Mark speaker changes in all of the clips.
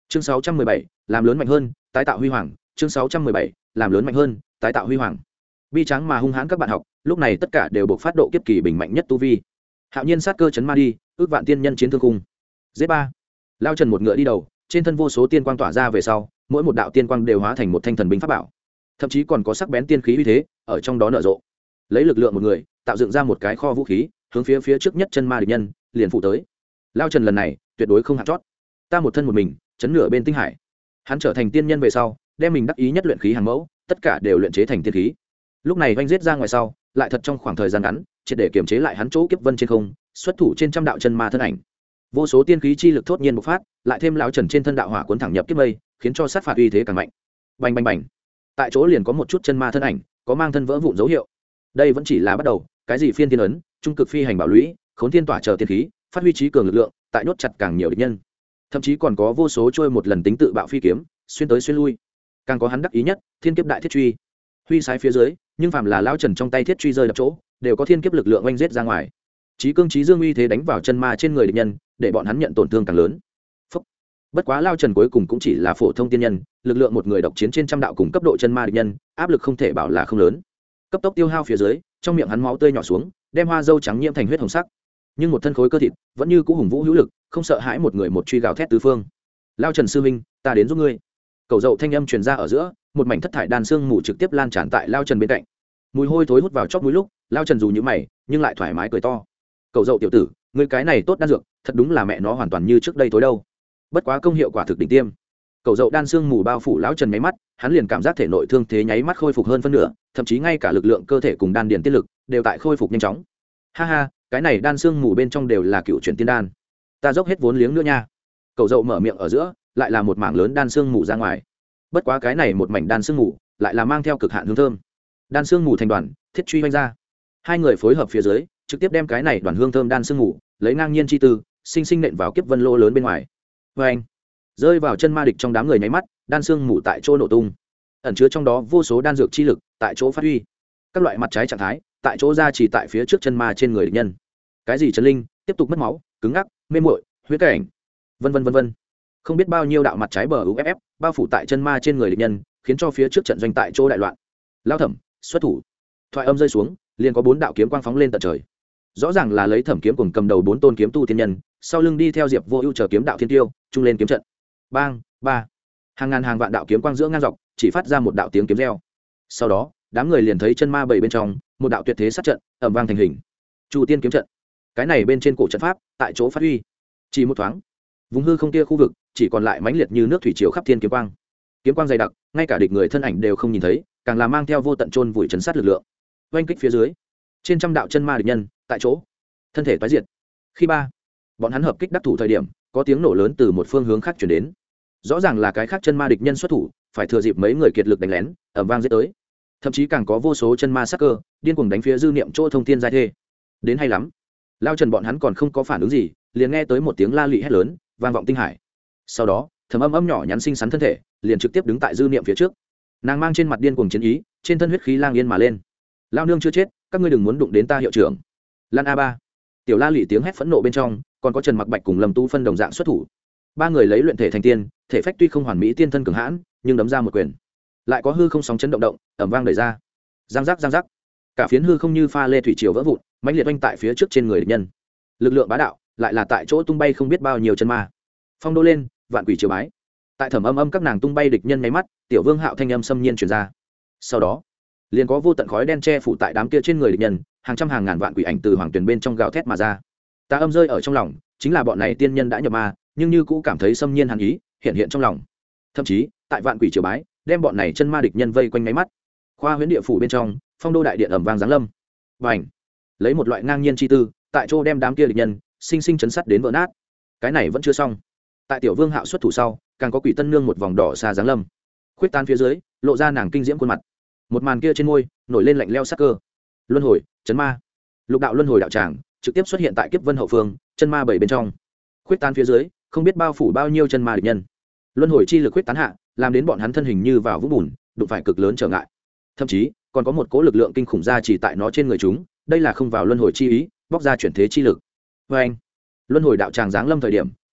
Speaker 1: chương 617, làm lớn mạnh hơn tái tạo huy hoàng. chương 617, làm lớn mạnh hơn tái tạo huy hoàng. Bi tráng mà hung hãn các bạn học lúc này tất cả đều buộc phát độ kiếp kỳ bình mạnh nhất tu vi. Hạo nhiên sát cơ chấn ma đi, ước vạn tiên nhân chiến thương cung. Z3. Lao Trần một ngựa đi đầu, trên thân vô số tiên quang tỏa ra về sau, mỗi một đạo tiên quang đều hóa thành một thanh thần binh pháp bảo, thậm chí còn có sắc bén tiên khí uy thế ở trong đó nở rộ. Lấy lực lượng một người, tạo dựng ra một cái kho vũ khí, hướng phía trước nhất chân ma địch nhân liền phụ tới. Lao Trần lần này tuyệt đối không hạt chót. Ta một thân một mình, chấn nửa bên tinh hải. Hắn trở thành tiên nhân về sau, đem mình đắc ý nhất luyện khí hàng mẫu, tất cả đều luyện chế thành tiên khí. Lúc này oanh giết ra ngoài sau, lại thật trong khoảng thời gian ngắn, triệt để kiểm chế lại hắn chỗ kiếp vân trên không, xuất thủ trên trăm đạo chân ma thân ảnh. Vô số tiên khí chi lực thốt nhiên bộc phát, lại thêm lão Trần trên thân đạo hỏa cuốn thẳng nhập kiếp mây, khiến cho sát phạt uy thế càng mạnh. Bành bành bành. Tại chỗ liền có một chút chân ma thân ảnh, có mang thân vỡ vụn dấu hiệu. Đây vẫn chỉ là bắt đầu, cái gì phiên tiên ấn, trung cực phi hành bảo lũy, khốn thiên tỏa chờ tiên khí, phát huy trí cường lực lượng, tại nhốt chặt càng nhiều địch nhân. Thậm chí còn có vô số trôi một lần tính tự bạo phi kiếm, xuyên tới xuyên lui. Càng có hắn đắc ý nhất, thiên kiếp đại thiết truy. Huy sái phía dưới, nhưng phàm là lão Trần trong tay thiết truy rơi đập chỗ, đều có thiên kiếp lực lượng oanh giết ra ngoài. Chí cương chí dương uy thế đánh vào chân ma trên người địch nhân, để bọn hắn nhận tổn thương càng lớn. Phúc. Bất quá Lao Trần cuối cùng cũng chỉ là phổ thông tiên nhân, lực lượng một người độc chiến trên trăm đạo cùng cấp độ chân ma địch nhân, áp lực không thể bảo là không lớn. Cấp tốc tiêu hao phía dưới, trong miệng hắn máu tươi nhỏ xuống, đem hoa dâu trắng nhiễm thành huyết hồng sắc. Nhưng một thân khối cơ thịt vẫn như cũ hùng vũ hữu lực, không sợ hãi một người một truy gào thét tứ phương. Lao Trần sư huynh, ta đến giúp ngươi. Cầu dậu thanh âm truyền ra ở giữa, một mảnh thất thải đan xương mù trực tiếp lan tràn tại Lao Trần bên cạnh. Mùi hôi thối hút vào chóp mũi lúc, Lao Trần dù như mày, nhưng lại thoải mái cười to. Cầu dậu tiểu tử, ngươi cái này tốt đan dược, thật đúng là mẹ nó hoàn toàn như trước đây tối đâu. Bất quá công hiệu quả thực đỉnh tiêm. Cầu dậu đan xương mù bao phủ Lão Trần nháy mắt, hắn liền cảm giác thể nội thương thế nháy mắt khôi phục hơn phân nửa, thậm chí ngay cả lực lượng cơ thể cùng đan điền tiết lực đều tại khôi phục nhanh chóng. Ha ha, cái này đan xương mù bên trong đều là cựu chuyển tiên đan, ta dốc hết vốn liếng nữa nha. Cầu dậu mở miệng ở giữa, lại là một mảng lớn đan xương mù ra ngoài. Bất quá cái này một mảnh đan xương mù lại là mang theo cực hạn hương thơm. Đan xương mù thành đoàn, thiết truy vanh ra. Hai người phối hợp phía dưới, trực tiếp đem cái này đoàn hương thơm đan xương mù lấy ngang nhiên chi tư, sinh sinh nện vào kiếp vân lô lớn bên ngoài. Vâng, rơi vào chân ma địch trong đám người nháy mắt, đan xương mù tại chỗ nổ tung, ẩn chứa trong đó vô số đan dược chi lực tại chỗ phát huy. Các loại mặt trái trạng thái tại chỗ ra chỉ tại phía trước chân ma trên người địch nhân. Cái gì chân linh tiếp tục mất máu, cứng ngắc, mê muội, huyết cảnh, vân vân vân vân. Không biết bao nhiêu đạo mặt trái bờ uff bao phủ tại chân ma trên người địch nhân, khiến cho phía trước trận doanh tại chỗ đại loạn. Lao Thẩm xuất thủ, thoại âm rơi xuống, liền có 4 đạo kiếm quang phóng lên tận trời. Rõ ràng là lấy Thẩm kiếm cùng cầm đầu 4 tôn kiếm tu tiên nhân, sau lưng đi theo Diệp Vô Ưu chờ kiếm đạo thiên tiêu, trung lên kiếm trận. Bang, ba. Hàng ngàn hàng vạn đạo kiếm quang giữa ngang dọc, chỉ phát ra một đạo tiếng kiếm reo. Sau đó, đám người liền thấy chân ma bảy bên trong, một đạo tuyệt thế sát trận, ầm vang thành hình. Chu Tiên kiếm trận. Cái này bên trên cổ trận pháp, tại chỗ phát huy. Chỉ một thoáng, vùng hư không kia khu vực, chỉ còn lại mãnh liệt như nước thủy triều khắp thiên kiếm quang. Kiếm quang dày đặc, ngay cả địch người thân ảnh đều không nhìn thấy, càng là mang theo vô tận chôn vùi trấn sát lực lượng. Oanh kích phía dưới, trên trăm đạo chân ma địch nhân, tại chỗ, thân thể toái diệt. Khi bọn hắn hợp kích đắc thủ thời điểm, có tiếng nổ lớn từ một phương hướng khác truyền đến. Rõ ràng là cái khác chân ma địch nhân xuất thủ, phải thừa dịp mấy người kiệt lực đánh lén, ầm vang giết tới. Thậm chí càng có vô số chân ma sát cơ, điên cuồng đánh phía dư niệm chỗ thông thiên giai thê. Đến hay lắm. Lao Trần bọn hắn còn không có phản ứng gì, liền nghe tới một tiếng la lị hét lớn, vang vọng tinh hải. Sau đó, Thẩm Âm Âm nhỏ nhắn xinh xắn thân thể, liền trực tiếp đứng tại dư niệm phía trước. Nàng mang trên mặt điên cuồng chiến ý, trên thân huyết khí lang yên mà lên. Lao nương chưa chết, các ngươi đừng muốn đụng đến ta hiệu trưởng. Lan A3. Tiểu La lị tiếng hét phẫn nộ bên trong, còn có Trần Mặc Bạch cùng Lâm Tu phân đồng dạng xuất thủ. 3 người lấy luyện thể thành tiên, thể phách tuy không hoàn mỹ tiên thân cường hãn, nhưng đấm ra một quyền, lại có hư không sóng chấn động động, ầm vang đẩy ra. Giang giác giang giác. Cả phiến hư không như pha lê thủy triều vỡ vụn, mãnh liệt oanh tại phía trước trên người địch nhân. Lực lượng bá đạo, lại là tại chỗ tung bay không biết bao nhiêu chân ma. Phong đô lên, vạn quỷ triều bái. Tại Thẩm Âm Âm các nàng tung bay địch nhân mấy mắt, Tiểu Vương Hạo thanh âm xâm nhiên truyền ra. Sau đó, liền có vô tận khói đen che phủ tại đám kia trên người địch nhân, hàng trăm hàng ngàn vạn quỷ ảnh từ hoàng tuyển bên trong gào thét mà ra. Ta âm rơi ở trong lòng, chính là bọn này tiên nhân đã nhập ma, nhưng như cũ cảm thấy xâm nhiên hàn ý hiện hiện trong lòng. Thậm chí, tại vạn quỷ triều bái, đem bọn này chân ma địch nhân vây quanh mấy mắt. Khoa huyễn địa phủ bên trong, phong đô đại điện ầm vang giáng lâm. Bành! Lấy một loại ngang nhiên chi tư, tại chỗ đem đám kia địch nhân sinh sinh chấn sắt đến vỡ nát. Cái này vẫn chưa xong. Tại Tiểu Vương Hạo xuất thủ sau, càng có Quỷ Tân Nương một vòng đỏ xa giáng lâm. Khuyết tán phía dưới, lộ ra nàng kinh diễm khuôn mặt. Một màn kia trên môi, nổi lên lạnh lẽo sắc cơ. Luân hồi, chấn ma. Lục đạo luân hồi đạo tràng, trực tiếp xuất hiện tại Kiếp Vân hậu phương, chân ma bảy bên trong. Khuyết tán phía dưới, không biết bao phủ bao nhiêu chân ma địch nhân. Luân hồi chi lực khuyết tán hạ, làm đến bọn hắn thân hình như vào vũng bùn, đụng phải cực lớn trở ngại. Thậm chí, còn có một cỗ lực lượng kinh khủng ra chỉ tại nó trên người chúng, đây là không vào luân hồi chi ý, bóc ra chuyển thế chi lực. Và anh, luân hồi đạo tràng giáng lâm thời điểm,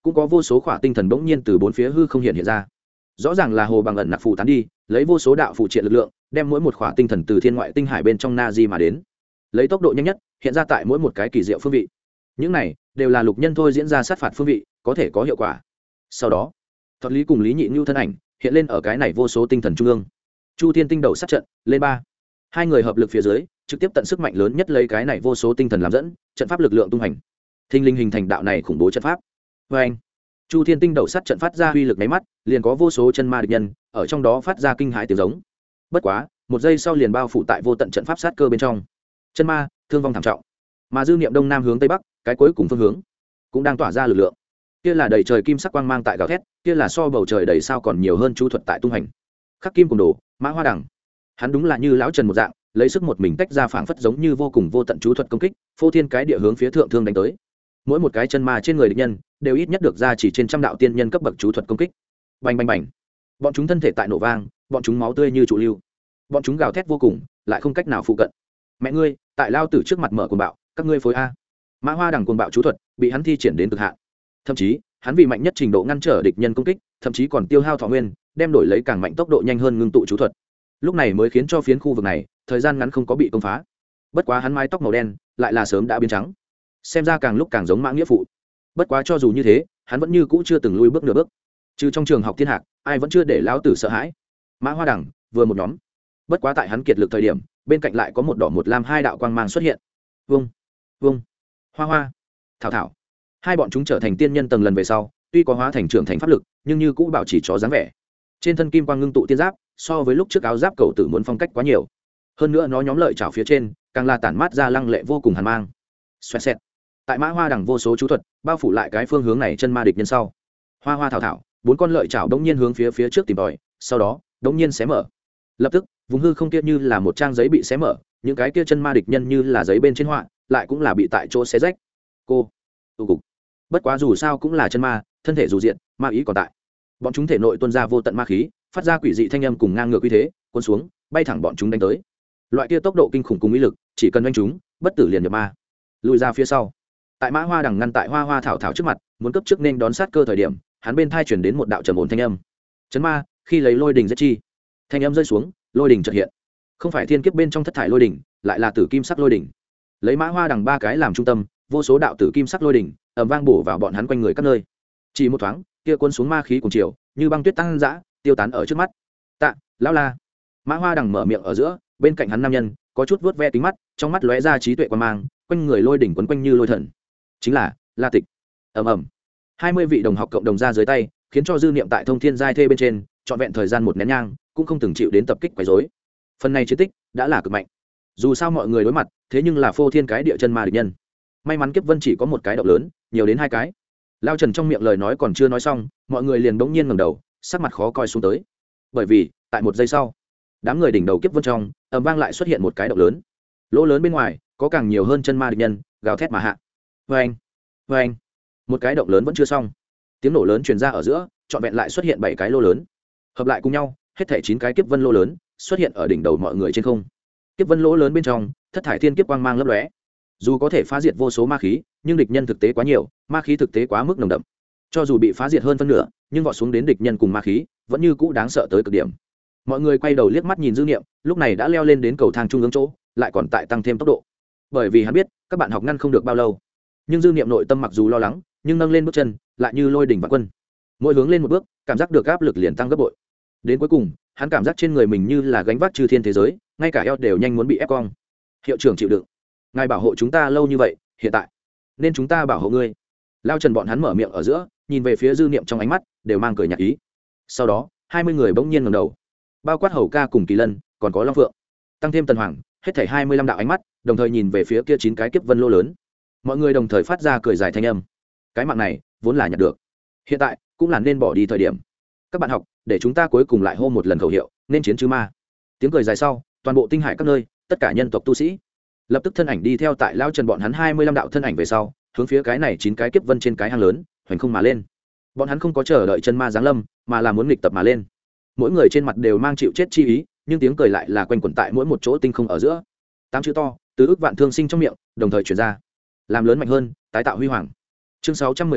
Speaker 1: cũng có vô số khỏa tinh thần bỗng nhiên từ bốn phía hư không hiện ra. Rõ ràng là hồ bằng ẩn nặc phù tán đi, lấy vô số đạo phụ triện lực lượng đem mỗi một khỏa tinh thần từ thiên ngoại tinh hải bên trong na di mà đến, lấy tốc độ nhanh nhất hiện ra tại mỗi một cái kỳ diệu phương vị. Những này đều là lục nhân thôi diễn ra sát phạt phương vị, có thể có hiệu quả. Sau đó thuật lý cùng lý nhị ngưu thân ảnh hiện lên ở cái này vô số tinh thần trung ương. Chu Thiên tinh đầu sát trận lên ba, hai người hợp lực phía dưới trực tiếp tận sức mạnh lớn nhất lấy cái này vô số tinh thần làm dẫn, trận pháp lực lượng tung hành, thinh linh hình thành đạo này khủng bố trận pháp. Vê anh, Chu Thiên tinh đầu sát trận phát ra uy lực máy mắt, liền có vô số chân ma địch nhân ở trong đó phát ra kinh hãi tiếng giống. Bất quá một giây sau liền bao phủ tại vô tận trận pháp sát cơ bên trong. Chân ma thương vong thảm trọng, mà dư niệm đông nam hướng tây bắc, cái cuối cùng phương hướng cũng đang tỏa ra lực lượng. Kia là đầy trời kim sắc quang mang tại gào thét, kia là so bầu trời đầy sao còn nhiều hơn chú thuật tại tung hành. Khắc kim cùng đồ, Mã Hoa Đằng, hắn đúng là như lão Trần một dạng, lấy sức một mình tách ra phảng phất giống như vô cùng vô tận chú thuật công kích, phô thiên cái địa hướng phía thượng thương đánh tới. Mỗi một cái chân ma trên người địch nhân đều ít nhất được ra chỉ trên trăm đạo tiên nhân cấp bậc chú thuật công kích. Bành bành bành, bọn chúng thân thể tại nổ vang, bọn chúng máu tươi như trụ lưu, bọn chúng gào thét vô cùng, lại không cách nào phụ cận. Mẹ ngươi, tại lao tử trước mặt mở cuồng bạo, các ngươi phối a. Mã Hoa Đằng cuồng bạo chú thuật bị hắn thi triển đến cực hạn, thậm chí hắn vì mạnh nhất trình độ ngăn trở địch nhân công kích, thậm chí còn tiêu hao thọ nguyên, đem đổi lấy càng mạnh tốc độ nhanh hơn ngưng tụ chú thuật, lúc này mới khiến cho phiến khu vực này thời gian ngắn không có bị công phá. Bất quá hắn mái tóc màu đen lại là sớm đã biến trắng, xem ra càng lúc càng giống Mã Nghĩa Phụ. Bất quá cho dù như thế, hắn vẫn như cũ chưa từng lui bước nửa bước, trừ trong trường học thiên hạc, ai vẫn chưa để lão tử sợ hãi. Mã Hoa Đằng vừa một nhóm, bất quá tại hắn kiệt lực thời điểm, bên cạnh lại có một đỏ một lam hai đạo quang mang xuất hiện. Vung vung, hoa hoa, thảo thảo, hai bọn chúng trở thành tiên nhân tầng lần về sau, tuy có hóa thành trưởng thành pháp lực, nhưng như cũ bảo chỉ chó dáng vẻ. Trên thân kim quang ngưng tụ tiên giáp, so với lúc trước áo giáp cầu tử muốn phong cách quá nhiều. Hơn nữa nó nhóm lợi chảo phía trên, càng là tản mát ra lăng lệ vô cùng hàn mang. Xoẹt xẹt. Tại Mã Hoa Đằng vô số chú thuật bao phủ lại cái phương hướng này chân ma địch nhân sau. Hoa hoa thảo thảo, bốn con lợi chảo đống nhiên hướng phía trước tìm tòi, sau đó đống nhiên xé mở. Lập tức, vùng hư không kia như là một trang giấy bị xé mở, những cái kia chân ma địch nhân như là giấy bên trên họa, lại cũng là bị tại chỗ xé rách. Cô, tụ cục. Bất quá dù sao cũng là chân ma, thân thể dù diện, ma ý còn tại. Bọn chúng thể nội tuôn ra vô tận ma khí, phát ra quỷ dị thanh âm cùng ngang ngược uy thế, cuốn xuống, bay thẳng bọn chúng đánh tới. Loại kia tốc độ kinh khủng cùng uy lực, chỉ cần đánh chúng, bất tử liền nhập ma. Lùi ra phía sau. Tại Mã Hoa Đằng ngăn tại hoa hoa thảo thảo trước mặt, muốn cấp trước nên đón sát cơ thời điểm, hắn bên thai chuyển đến một đạo trầm ổn thanh âm. Chấn ma, khi lấy lôi đỉnh giết chi. Thanh âm rơi xuống, lôi đỉnh chợt hiện. Không phải thiên kiếp bên trong thất thải lôi đỉnh, lại là tử kim sắc lôi đỉnh. Lấy Mã Hoa Đằng ba cái làm trung tâm, vô số đạo tử kim sắc lôi đỉnh ầm vang bổ vào bọn hắn quanh người các nơi. Chỉ một thoáng, kia cuốn xuống ma khí cùng chiều, như băng tuyết tăng dã, tiêu tán ở trước mắt. Tạ, lão la. Mã Hoa Đằng mở miệng ở giữa, bên cạnh hắn nam nhân có chút vuốt ve kính mắt, trong mắt lóe ra trí tuệ quan mang, quanh người lôi đỉnh quấn quanh như lôi thần. Chính là La Tịch. Ầm ầm. 20 vị đồng học cộng đồng ra dưới tay, khiến cho dư niệm tại thông thiên giai thê bên trên, trọn vẹn thời gian một nén nhang, cũng không từng chịu đến tập kích quấy rối. Phần này chiến tích đã là cực mạnh. Dù sao mọi người đối mặt, thế nhưng là phô thiên cái địa chân ma địch nhân. May mắn kiếp vân chỉ có một cái động lớn, nhiều đến hai cái. Lao Trần trong miệng lời nói còn chưa nói xong, mọi người liền bỗng nhiên ngẩng đầu, sắc mặt khó coi xuống tới. Bởi vì, tại một giây sau, đám người đỉnh đầu kiếp vân trong, ầm vang lại xuất hiện một cái động lớn. Lỗ lớn bên ngoài, có càng nhiều hơn chân ma địch nhân, gào thét mà hạ. Oeng, oeng. Một cái động lớn vẫn chưa xong. Tiếng nổ lớn truyền ra ở giữa, trọn vẹn lại xuất hiện 7 cái lô lớn. Hợp lại cùng nhau, hết thảy 9 cái kiếp vân lô lớn xuất hiện ở đỉnh đầu mọi người trên không. Kiếp vân lỗ lớn bên trong, thất thải thiên kiếp quang mang lấp lóe. Dù có thể phá diệt vô số ma khí, nhưng địch nhân thực tế quá nhiều, ma khí thực tế quá mức nồng đậm. Cho dù bị phá diệt hơn phân nửa, nhưng vọt xuống đến địch nhân cùng ma khí, vẫn như cũ đáng sợ tới cực điểm. Mọi người quay đầu liếc mắt nhìn Dư Niệm, lúc này đã leo lên đến cầu thang trung ương chỗ, lại còn tại tăng thêm tốc độ. Bởi vì hắn biết, các bạn học ngăn không được bao lâu. Nhưng Dư Niệm nội tâm mặc dù lo lắng, nhưng nâng lên bước chân, lại như lôi đỉnh vạn quân. Mỗi hướng lên một bước, cảm giác được áp lực liền tăng gấp bội. Đến cuối cùng, hắn cảm giác trên người mình như là gánh vác chư thiên thế giới, ngay cả eo đều nhanh muốn bị ép cong. Hiệu trưởng chịu đựng, ngài bảo hộ chúng ta lâu như vậy, hiện tại nên chúng ta bảo hộ ngươi. Lao Trần bọn hắn mở miệng ở giữa, nhìn về phía Dư Niệm trong ánh mắt đều mang cười nhạt ý. Sau đó 20 người bỗng nhiên ngẩng đầu, bao quát Hầu Ca cùng Kỳ Lân, còn có Long Phượng, tăng thêm Tần Hoàng, hết thảy 25 đạo ánh mắt đồng thời nhìn về phía kia 9 cái kiếp vân lô lớn. Mọi người đồng thời phát ra cười dài thanh âm. Cái mạng này vốn là nhặt được, hiện tại cũng là nên bỏ đi thời điểm. Các bạn học, để chúng ta cuối cùng lại hô một lần khẩu hiệu, nên chiến chứ ma. Tiếng cười dài sau, toàn bộ tinh hải các nơi, tất cả nhân tộc tu sĩ lập tức thân ảnh đi theo tại Lao Trần bọn hắn 25 đạo thân ảnh về sau, hướng phía cái này 9 cái kiếp vân trên cái hang lớn hoành không mà lên. Bọn hắn không có chờ đợi chân ma giáng lâm, mà là muốn nghịch tập mà lên. Mỗi người trên mặt đều mang chịu chết chi ý, nhưng tiếng cười lại là quanh quẩn tại mỗi một chỗ tinh không ở giữa. 8 chữ to từ ức vạn thương sinh trong miệng đồng thời truyền ra. Làm lớn mạnh hơn, tái tạo huy hoàng. Chương 618,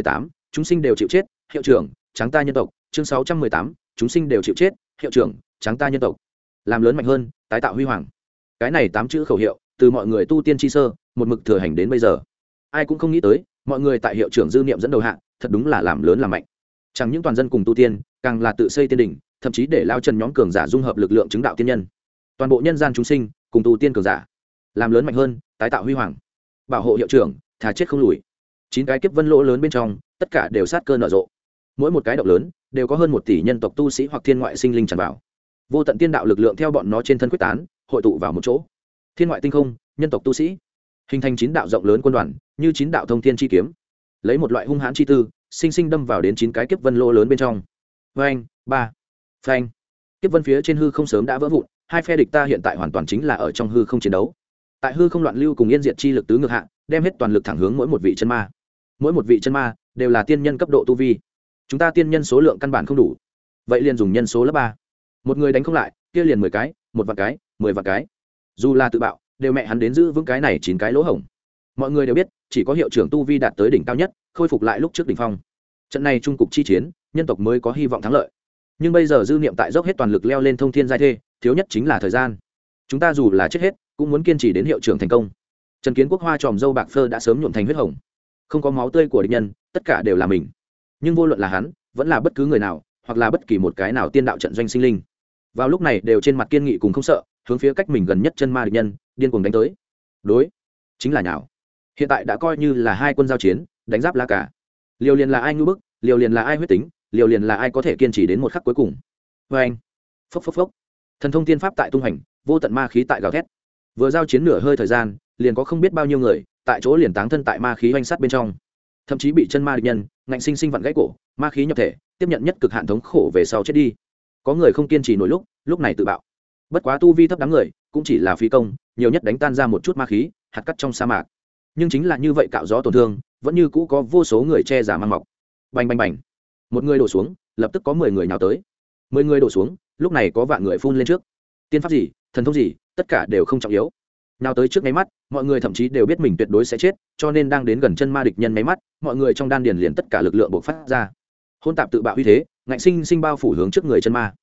Speaker 1: chúng sinh đều chịu chết, hiệu trưởng tráng ta nhân tộc. Chương 618, chúng sinh đều chịu chết, hiệu trưởng tráng ta nhân tộc. Làm lớn mạnh hơn, tái tạo huy hoàng. Cái này 8 chữ khẩu hiệu từ mọi người tu tiên chi sơ một mực thừa hành đến bây giờ. Ai cũng không nghĩ tới, mọi người tại hiệu trưởng dư niệm dẫn đầu hạ, thật đúng là làm lớn làm mạnh. Chẳng những toàn dân cùng tu tiên, càng là tự xây tiên đỉnh, thậm chí để lao trần nhóm cường giả dung hợp lực lượng chứng đạo tiên nhân. Toàn bộ nhân gian chúng sinh cùng tu tiên cường giả, làm lớn mạnh hơn, tái tạo huy hoàng. Bảo hộ hiệu trưởng, thà chết không lùi. 9 cái kiếp vân lỗ lớn bên trong, tất cả đều sát cơ nở rộ. Mỗi một cái động lớn đều có hơn 1 tỷ nhân tộc tu sĩ hoặc thiên ngoại sinh linh tràn vào. Vô tận tiên đạo lực lượng theo bọn nó trên thân quyết tán, hội tụ vào một chỗ. Thiên ngoại tinh không, nhân tộc tu sĩ, hình thành 9 đạo rộng lớn quân đoàn, như 9 đạo thông thiên chi kiếm, lấy một loại hung hãn chi tư, sinh sinh đâm vào đến 9 cái kiếp vân lỗ lớn bên trong. Phanh, ba, phanh. Kiếp vân phía trên hư không sớm đã vỡ vụn, hai phe địch ta hiện tại hoàn toàn chính là ở trong hư không chiến đấu. Tại hư không loạn lưu cùng yên diệt chi lực tứ ngược hạ, đem hết toàn lực thẳng hướng mỗi một vị chân ma. Mỗi một vị chân ma đều là tiên nhân cấp độ tu vi. Chúng ta tiên nhân số lượng căn bản không đủ, vậy liền dùng nhân số lớp 3. Một người đánh không lại, kia liền 10 cái, 1 vạn cái, 10 vạn cái. Dù là tự bạo, đều mẹ hắn đến giữ vững cái này 9 cái lỗ hổng. Mọi người đều biết, chỉ có hiệu trưởng tu vi đạt tới đỉnh cao nhất, khôi phục lại lúc trước đỉnh phong. Trận này trung cục chi chiến, nhân tộc mới có hy vọng thắng lợi. Nhưng bây giờ dư niệm tại dốc hết toàn lực leo lên thông thiên giai thê, thiếu nhất chính là thời gian. Chúng ta dù là chết hết, cũng muốn kiên trì đến hiệu trưởng thành công. Trần Kiến Quốc hoa tròm dâu bạc phơ đã sớm nhuộm thành huyết hồng, không có máu tươi của địch nhân, tất cả đều là mình. Nhưng vô luận là hắn, vẫn là bất cứ người nào, hoặc là bất kỳ một cái nào tiên đạo trận doanh sinh linh, vào lúc này đều trên mặt kiên nghị cùng không sợ, hướng phía cách mình gần nhất chân ma địch nhân điên cuồng đánh tới. Đối, chính là nhào. Hiện tại đã coi như là hai quân giao chiến, đánh giáp la cả. Liều liền là ai ngu bức, liều liền là ai huyết tính, liều liền là ai có thể kiên trì đến một khắc cuối cùng. Vê anh, phốc phốc phốc. Thần thông tiên pháp tại tung hành, vô tận ma khí tại gào thét. Vừa giao chiến nửa hơi thời gian, liền có không biết bao nhiêu người tại chỗ liền táng thân tại ma khí oanh sát bên trong, thậm chí bị chân ma địch nhân ngạnh sinh sinh vặn gãy cổ, ma khí nhập thể, tiếp nhận nhất cực hạn thống khổ về sau chết đi. Có người không kiên trì nổi lúc này tự bạo. Bất quá tu vi thấp đám người cũng chỉ là phí công, nhiều nhất đánh tan ra một chút ma khí, hạt cắt trong sa mạc. Nhưng chính là như vậy cạo gió tổn thương, vẫn như cũ có vô số người che giả mang mọc. Bành bành bành. Một người đổ xuống, lập tức có 10 người nhào tới. 10 người đổ xuống, lúc này có vạn người phun lên trước. Tiên pháp gì, thần thông gì, tất cả đều không trọng yếu. Nào tới trước nháy mắt, mọi người thậm chí đều biết mình tuyệt đối sẽ chết, cho nên đang đến gần chân ma địch nhân nháy mắt, mọi người trong đan điền liền tất cả lực lượng bộc phát ra. Hôn tạp tự bạo uy thế, ngạnh sinh sinh bao phủ hướng trước người chân ma.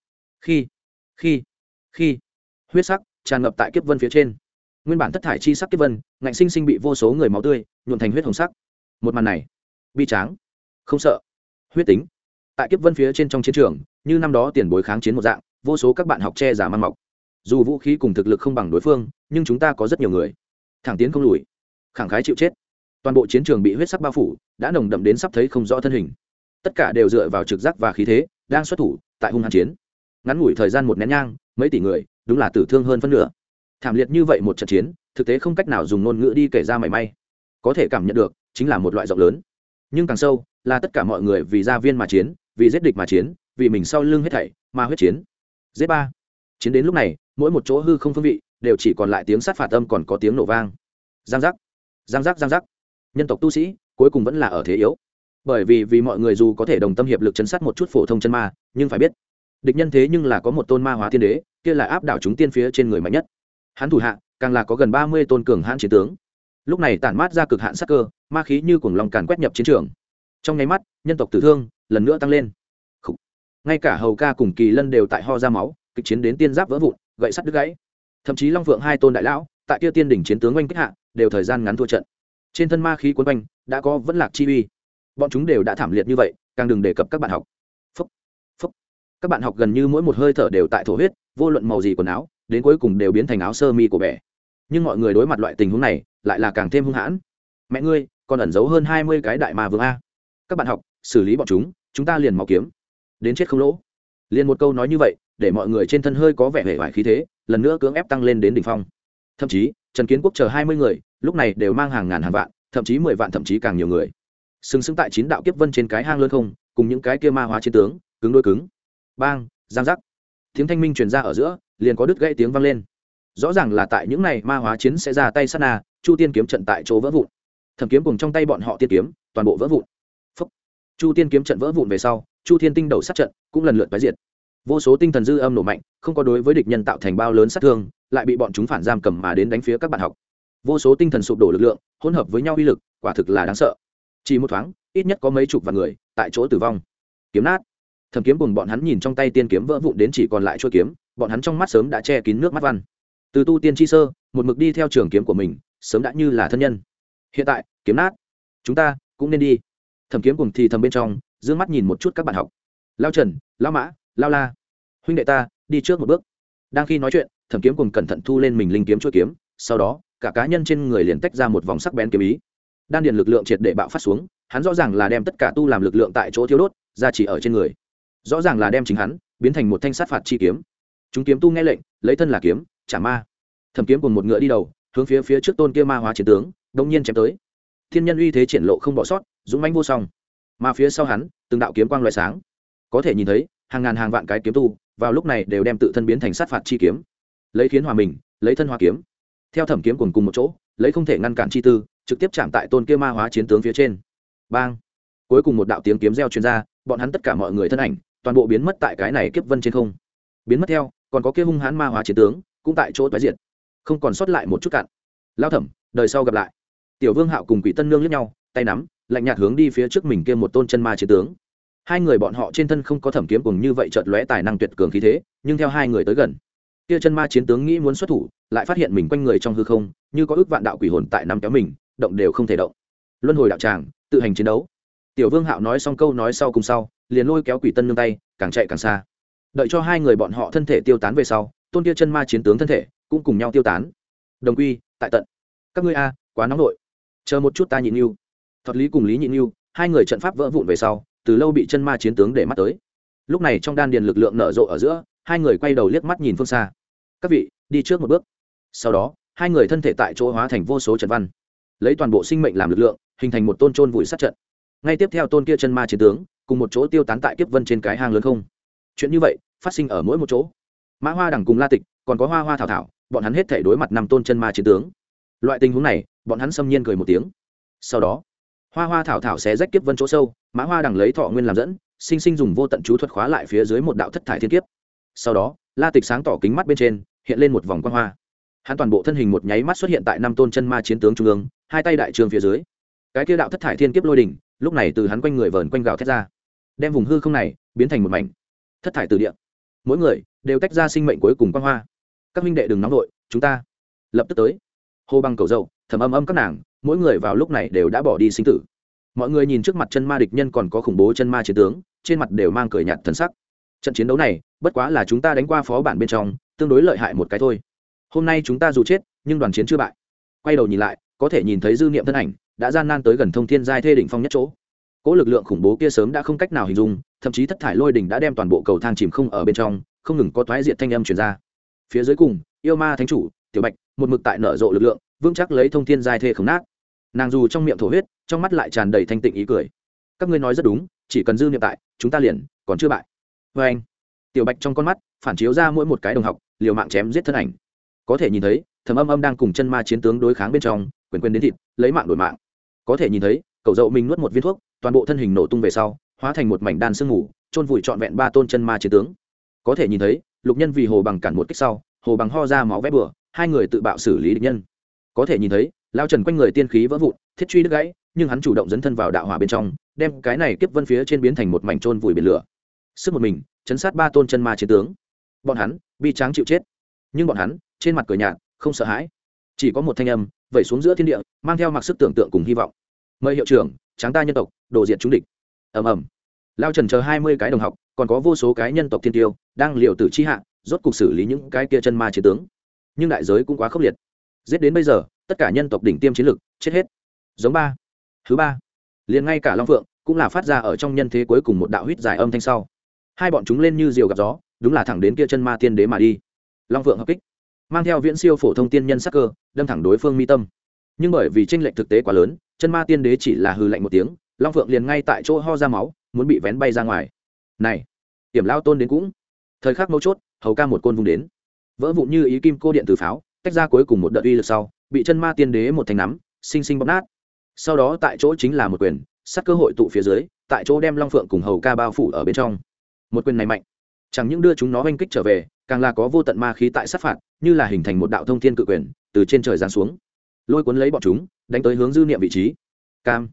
Speaker 1: Khi huyết sắc tràn ngập tại kiếp vân phía trên. Nguyên bản thất thải chi sắc kiếp vân, ngạnh sinh sinh bị vô số người máu tươi nhuộm thành huyết hồng sắc. Một màn này, bi tráng, không sợ, huyết tính. Tại kiếp vân phía trên trong chiến trường, như năm đó tiền bối kháng chiến một dạng, vô số các bạn học che giả mang mọc. Dù vũ khí cùng thực lực không bằng đối phương, nhưng chúng ta có rất nhiều người, thẳng tiến không lùi, khẳng khái chịu chết. Toàn bộ chiến trường bị huyết sắc bao phủ, đã nồng đậm đến sắp thấy không rõ thân hình. Tất cả đều dựa vào trực giác và khí thế, đang xuất thủ tại hung hãn chiến. Ngắn ngủi thời gian một nén nhang, mấy tỷ người, đúng là tử thương hơn phân nửa. Thảm liệt như vậy một trận chiến, thực tế không cách nào dùng ngôn ngữ đi kể ra mảy may. Có thể cảm nhận được, chính là một loại rộng lớn. Nhưng càng sâu, là tất cả mọi người vì gia viên mà chiến, vì giết địch mà chiến, vì mình sau lưng hết thảy mà huyết chiến. Z3. Chiến đến lúc này, mỗi một chỗ hư không phương vị đều chỉ còn lại tiếng sát phạt âm, còn có tiếng nổ vang. Giang giác, giang giác, giang giác. Nhân tộc tu sĩ cuối cùng vẫn là ở thế yếu, bởi vì mọi người dù có thể đồng tâm hiệp lực chấn sát một chút phổ thông chân ma, nhưng phải biết địch nhân thế nhưng là có một tôn ma hóa tiên đế, kia là áp đảo chúng tiên phía trên người mạnh nhất. Hắn thủ hạ càng là có gần 30 tôn cường hãn chiến tướng. Lúc này tản mát ra cực hạn sát cơ, ma khí như cuồng long càn quét nhập chiến trường. Trong nháy mắt, nhân tộc tử thương lần nữa tăng lên. Ngay cả hầu ca cùng kỳ lân đều tại ho ra máu, kịch chiến đến tiên giáp vỡ vụn, gậy sắt đứt gãy. Thậm chí long phượng hai tôn đại lão tại kia tiên đỉnh chiến tướng oanh kích hạ, đều thời gian ngắn thua trận. Trên thân ma khí cuốn quanh đã có vẫn lạc chi uy. Bọn chúng đều đã thảm liệt như vậy, càng đừng đề cập các bạn học. Phúc, phúc. Các bạn học gần như mỗi một hơi thở đều tại thổ huyết, vô luận màu gì quần áo, đến cuối cùng đều biến thành áo sơ mi của bẻ. Nhưng mọi người đối mặt loại tình huống này, lại là càng thêm hung hãn. Mẹ ngươi, còn ẩn giấu hơn 20 cái đại ma vương a. Các bạn học, xử lý bọn chúng ta liền máu kiếm, đến chết không lỗ. Liền một câu nói như vậy, để mọi người trên thân hơi có vẻ hề vải khí thế, lần nữa cưỡng ép tăng lên đến đỉnh phong. Thậm chí, Trần Kiến Quốc chờ 20 người, lúc này đều mang hàng ngàn hàng vạn, thậm chí 10 vạn, thậm chí càng nhiều người. Sừng sững tại 9 đạo kiếp vân trên cái hang lớn không, cùng những cái kia ma hóa chiến tướng, cứng đối cứng. Bang, giang giác. Tiếng thanh minh truyền ra ở giữa, liền có đứt gãy tiếng vang lên. Rõ ràng là tại những này ma hóa chiến sẽ ra tay sát na, Chu Tiên kiếm trận tại chỗ vỡ vụn. Thẩm kiếm cùng trong tay bọn họ tiên kiếm, toàn bộ vỡ vụn. Phúc. Chu Tiên kiếm trận vỡ vụn về sau, Chu Thiên tinh đầu sát trận cũng lần lượt tái diệt. Vô số tinh thần dư âm nổ mạnh, không có đối với địch nhân tạo thành bao lớn sát thương, lại bị bọn chúng phản giam cầm mà đến đánh phía các bạn học. Vô số tinh thần sụp đổ lực lượng, hỗn hợp với nhau uy lực, quả thực là đáng sợ. chỉ một thoáng ít nhất có mấy chục vạn người tại chỗ tử vong. Kiếm nát. Thẩm Kiếm cùng bọn hắn nhìn trong tay tiên kiếm vỡ vụn đến chỉ còn lại chuôi kiếm, bọn hắn trong mắt sớm đã che kín nước mắt văn. Từ tu tiên chi sơ một mực đi theo trường kiếm của mình, sớm đã như là thân nhân. Hiện tại kiếm nát, chúng ta cũng nên đi. Thẩm Kiếm cùng thì thầm bên trong, dương mắt nhìn một chút các bạn học. Lao Trần, Lao Mã, Lao La, huynh đệ ta đi trước một bước. Đang khi nói chuyện, Thẩm Kiếm cùng cẩn thận thu lên mình linh kiếm chuôi kiếm, sau đó cả cá nhân trên người liền tách ra một vòng sắc bén kiếm ý. Đan điền lực lượng triệt để bạo phát xuống, hắn rõ ràng là đem tất cả tu làm lực lượng tại chỗ thiếu đốt ra chỉ ở trên người, rõ ràng là đem chính hắn biến thành một thanh sát phạt chi kiếm. Chúng kiếm tu nghe lệnh, lấy thân là kiếm chả ma. Thẩm Kiếm cùng một ngựa đi đầu, hướng phía trước tôn kia ma hóa chiến tướng đông nhiên chém tới. Thiên nhân uy thế triển lộ không bỏ sót, dũng mãnh vô song. Mà phía sau hắn từng đạo kiếm quang loại sáng, có thể nhìn thấy hàng ngàn hàng vạn cái kiếm tu vào lúc này đều đem tự thân biến thành sát phạt chi kiếm, lấy khiến hòa mình, lấy thân hóa kiếm. Theo Thẩm Kiếm cùng một chỗ, lấy không thể ngăn cản chi tư, trực tiếp chạm tại tôn kia ma hóa chiến tướng phía trên. Bang! Cuối cùng một đạo tiếng kiếm reo truyền ra, bọn hắn tất cả mọi người thân ảnh toàn bộ biến mất tại cái này kiếp vân trên không. Biến mất theo, còn có kia hung hãn ma hóa chiến tướng cũng tại chỗ toái diệt, không còn sót lại một chút cạn. Lão Thẩm, đời sau gặp lại. Tiểu Vương Hạo cùng Quỷ Tân Nương liếc nhau, tay nắm, lạnh nhạt hướng đi phía trước mình kia một tôn chân ma chiến tướng. Hai người bọn họ trên thân không có Thẩm Kiếm cùng như vậy chợt lóe tài năng tuyệt cường khí thế, nhưng theo hai người tới gần, kia chân ma chiến tướng nghĩ muốn xuất thủ, lại phát hiện mình quanh người trong hư không, như có ước vạn đạo quỷ hồn tại nắm kéo mình, động đều không thể động. Luân hồi đạo tràng, tự hành chiến đấu. Tiểu Vương Hạo nói xong câu nói sau cùng sau, liền lôi kéo Quỷ Tân Nương tay, càng chạy càng xa. Đợi cho hai người bọn họ thân thể tiêu tán về sau, tôn kia chân ma chiến tướng thân thể cũng cùng nhau tiêu tán. Đồng quy, tại tận. Các ngươi a, quá nóng nội. Chờ một chút ta nhịn nưu. Thuật Lý cùng Lý Nhịn Nưu, hai người trận pháp vỡ vụn về sau, từ lâu bị chân ma chiến tướng để mắt tới. Lúc này trong đan điền lực lượng nở rộ ở giữa, hai người quay đầu liếc mắt nhìn phương xa. Các vị, đi trước một bước. Sau đó, hai người thân thể tại chỗ hóa thành vô số trận văn, lấy toàn bộ sinh mệnh làm lực lượng, hình thành một tôn chôn vùi sát trận. Ngay tiếp theo tôn kia chân ma chiến tướng cùng một chỗ tiêu tán tại kiếp vân trên cái hang lớn không. Chuyện như vậy phát sinh ở mỗi một chỗ. Mã Hoa Đằng cùng La Tịch, còn có Hoa Hoa Thảo Thảo, bọn hắn hết thể đối mặt năm tôn chân ma chiến tướng. Loại tình huống này, bọn hắn xâm nhiên cười một tiếng. Sau đó, Hoa Hoa Thảo Thảo xé rách kiếp vân chỗ sâu, Mã Hoa Đằng lấy thọ nguyên làm dẫn, sinh sinh dùng vô tận chú thuật khóa lại phía dưới một đạo thất thải thiên kiếp. Sau đó, La Tịch sáng tỏ kính mắt bên trên, hiện lên một vòng quang hoa. Hắn toàn bộ thân hình một nháy mắt xuất hiện tại năm tôn chân ma chiến tướng trung ương, hai tay đại trường phía dưới. Cái kia đạo thất thải thiên kiếp lôi đỉnh, lúc này từ hắn quanh người vờn quanh gào thét ra, đem vùng hư không này biến thành một mảnh thất thải từ địa. Mỗi người đều tách ra sinh mệnh cuối cùng quang hoa. Các huynh đệ đừng nóng vội, chúng ta lập tức tới. Hồ Bằng Cầu Dậu, Thẩm Âm Âm các nàng, mỗi người vào lúc này đều đã bỏ đi sinh tử. Mọi người nhìn trước mặt chân ma địch nhân còn có khủng bố chân ma chiến tướng, trên mặt đều mang cười nhạt thần sắc. Trận chiến đấu này, bất quá là chúng ta đánh qua phó bản bên trong, tương đối lợi hại một cái thôi. Hôm nay chúng ta dù chết, nhưng đoàn chiến chưa bại. Quay đầu nhìn lại, có thể nhìn thấy dư niệm thân ảnh đã gian nan tới gần thông thiên giai thê đỉnh phong nhất chỗ. Cỗ lực lượng khủng bố kia sớm đã không cách nào hình dung, thậm chí thất thải lôi đỉnh đã đem toàn bộ cầu thang chìm không ở bên trong, không ngừng có toái diệt thanh âm truyền ra. Phía dưới cùng, yêu ma thánh chủ Tiểu Bạch một mực tại nở rộ lực lượng, vững chắc lấy thông thiên giai thê không nát. Nàng dù trong miệng thổ huyết, trong mắt lại tràn đầy thanh tịnh ý cười. Các ngươi nói rất đúng, chỉ cần dư niệm tại, chúng ta liền còn chưa bại. Vê anh. Tiểu Bạch trong con mắt phản chiếu ra mỗi một cái đồng học liều mạng chém giết thân ảnh. Có thể nhìn thấy Thẩm Âm Âm đang cùng chân ma chiến tướng đối kháng bên trong, quyền quyền đến thịt, lấy mạng đổi mạng. Có thể nhìn thấy Cậu Dậu mình nuốt một viên thuốc, toàn bộ thân hình nổ tung về sau, hóa thành một mảnh đan sương mù, chôn vùi trọn vẹn ba tôn chân ma chiến tướng. Có thể nhìn thấy Lục Nhân vì Hồ Bằng cản một kích sau, Hồ Bằng ho ra máu vẽ bừa, hai người tự bạo xử lý địch nhân. Có thể nhìn thấy Lao Trần quanh người tiên khí vỡ vụn, thiết truy đứt gãy, nhưng hắn chủ động dấn thân vào đạo hỏa bên trong, đem cái này kiếp vân phía trên biến thành một mảnh chôn vùi biển lửa. Sức một mình chấn sát ba tôn chân ma chiến tướng. Bọn hắn bi tráng chịu chết, nhưng bọn hắn trên mặt cười nhạt, không sợ hãi. Chỉ có một thanh âm vẩy xuống giữa thiên địa, mang theo mặc sức tưởng tượng cùng hy vọng. Mời hiệu trưởng, tráng ta nhân tộc, đồ diệt chúng địch. Ầm ầm. Lao Trần chờ 20 cái đồng học, còn có vô số cái nhân tộc thiên tiêu, đang liều tử chi hạ, rốt cục xử lý những cái kia chân ma chiến tướng. Nhưng đại giới cũng quá khốc liệt. Giết đến bây giờ, tất cả nhân tộc đỉnh tiêm chiến lực chết hết. Giống ba. Thứ ba. Liền ngay cả Long Phượng cũng là phát ra ở trong nhân thế cuối cùng một đạo huýt dài âm thanh sau. Hai bọn chúng lên như diều gặp gió, đúng là thẳng đến kia chân ma tiên đế mà đi. Long Phượng hợp kích, mang theo viễn siêu phổ thông tiên nhân sắc cơ, đâm thẳng đối phương mi tâm. Nhưng bởi vì chênh lệch thực tế quá lớn, chân ma tiên đế chỉ là hừ lạnh một tiếng, Long Phượng liền ngay tại chỗ ho ra máu, muốn bị vén bay ra ngoài. Này, Tiểm Lao Tôn đến cũng. Thời khắc mấu chốt, Hầu Ca một côn vung đến, vỡ vụn như ý kim cô điện từ pháo, tách ra cuối cùng một đợt uy lực sau, bị chân ma tiên đế một thanh nắm, sinh sinh bóp nát. Sau đó tại chỗ chính là một quyền, sát cơ hội tụ phía dưới, tại chỗ đem Long Phượng cùng Hầu Ca bao phủ ở bên trong. Một quyền này mạnh, chẳng những đưa chúng nó oanh kích trở về, càng là có vô tận ma khí tại sát phạt, như là hình thành một đạo thông thiên cự quyền, từ trên trời giáng xuống, lôi cuốn lấy bọn chúng, đánh tới hướng dư niệm vị trí. Cam.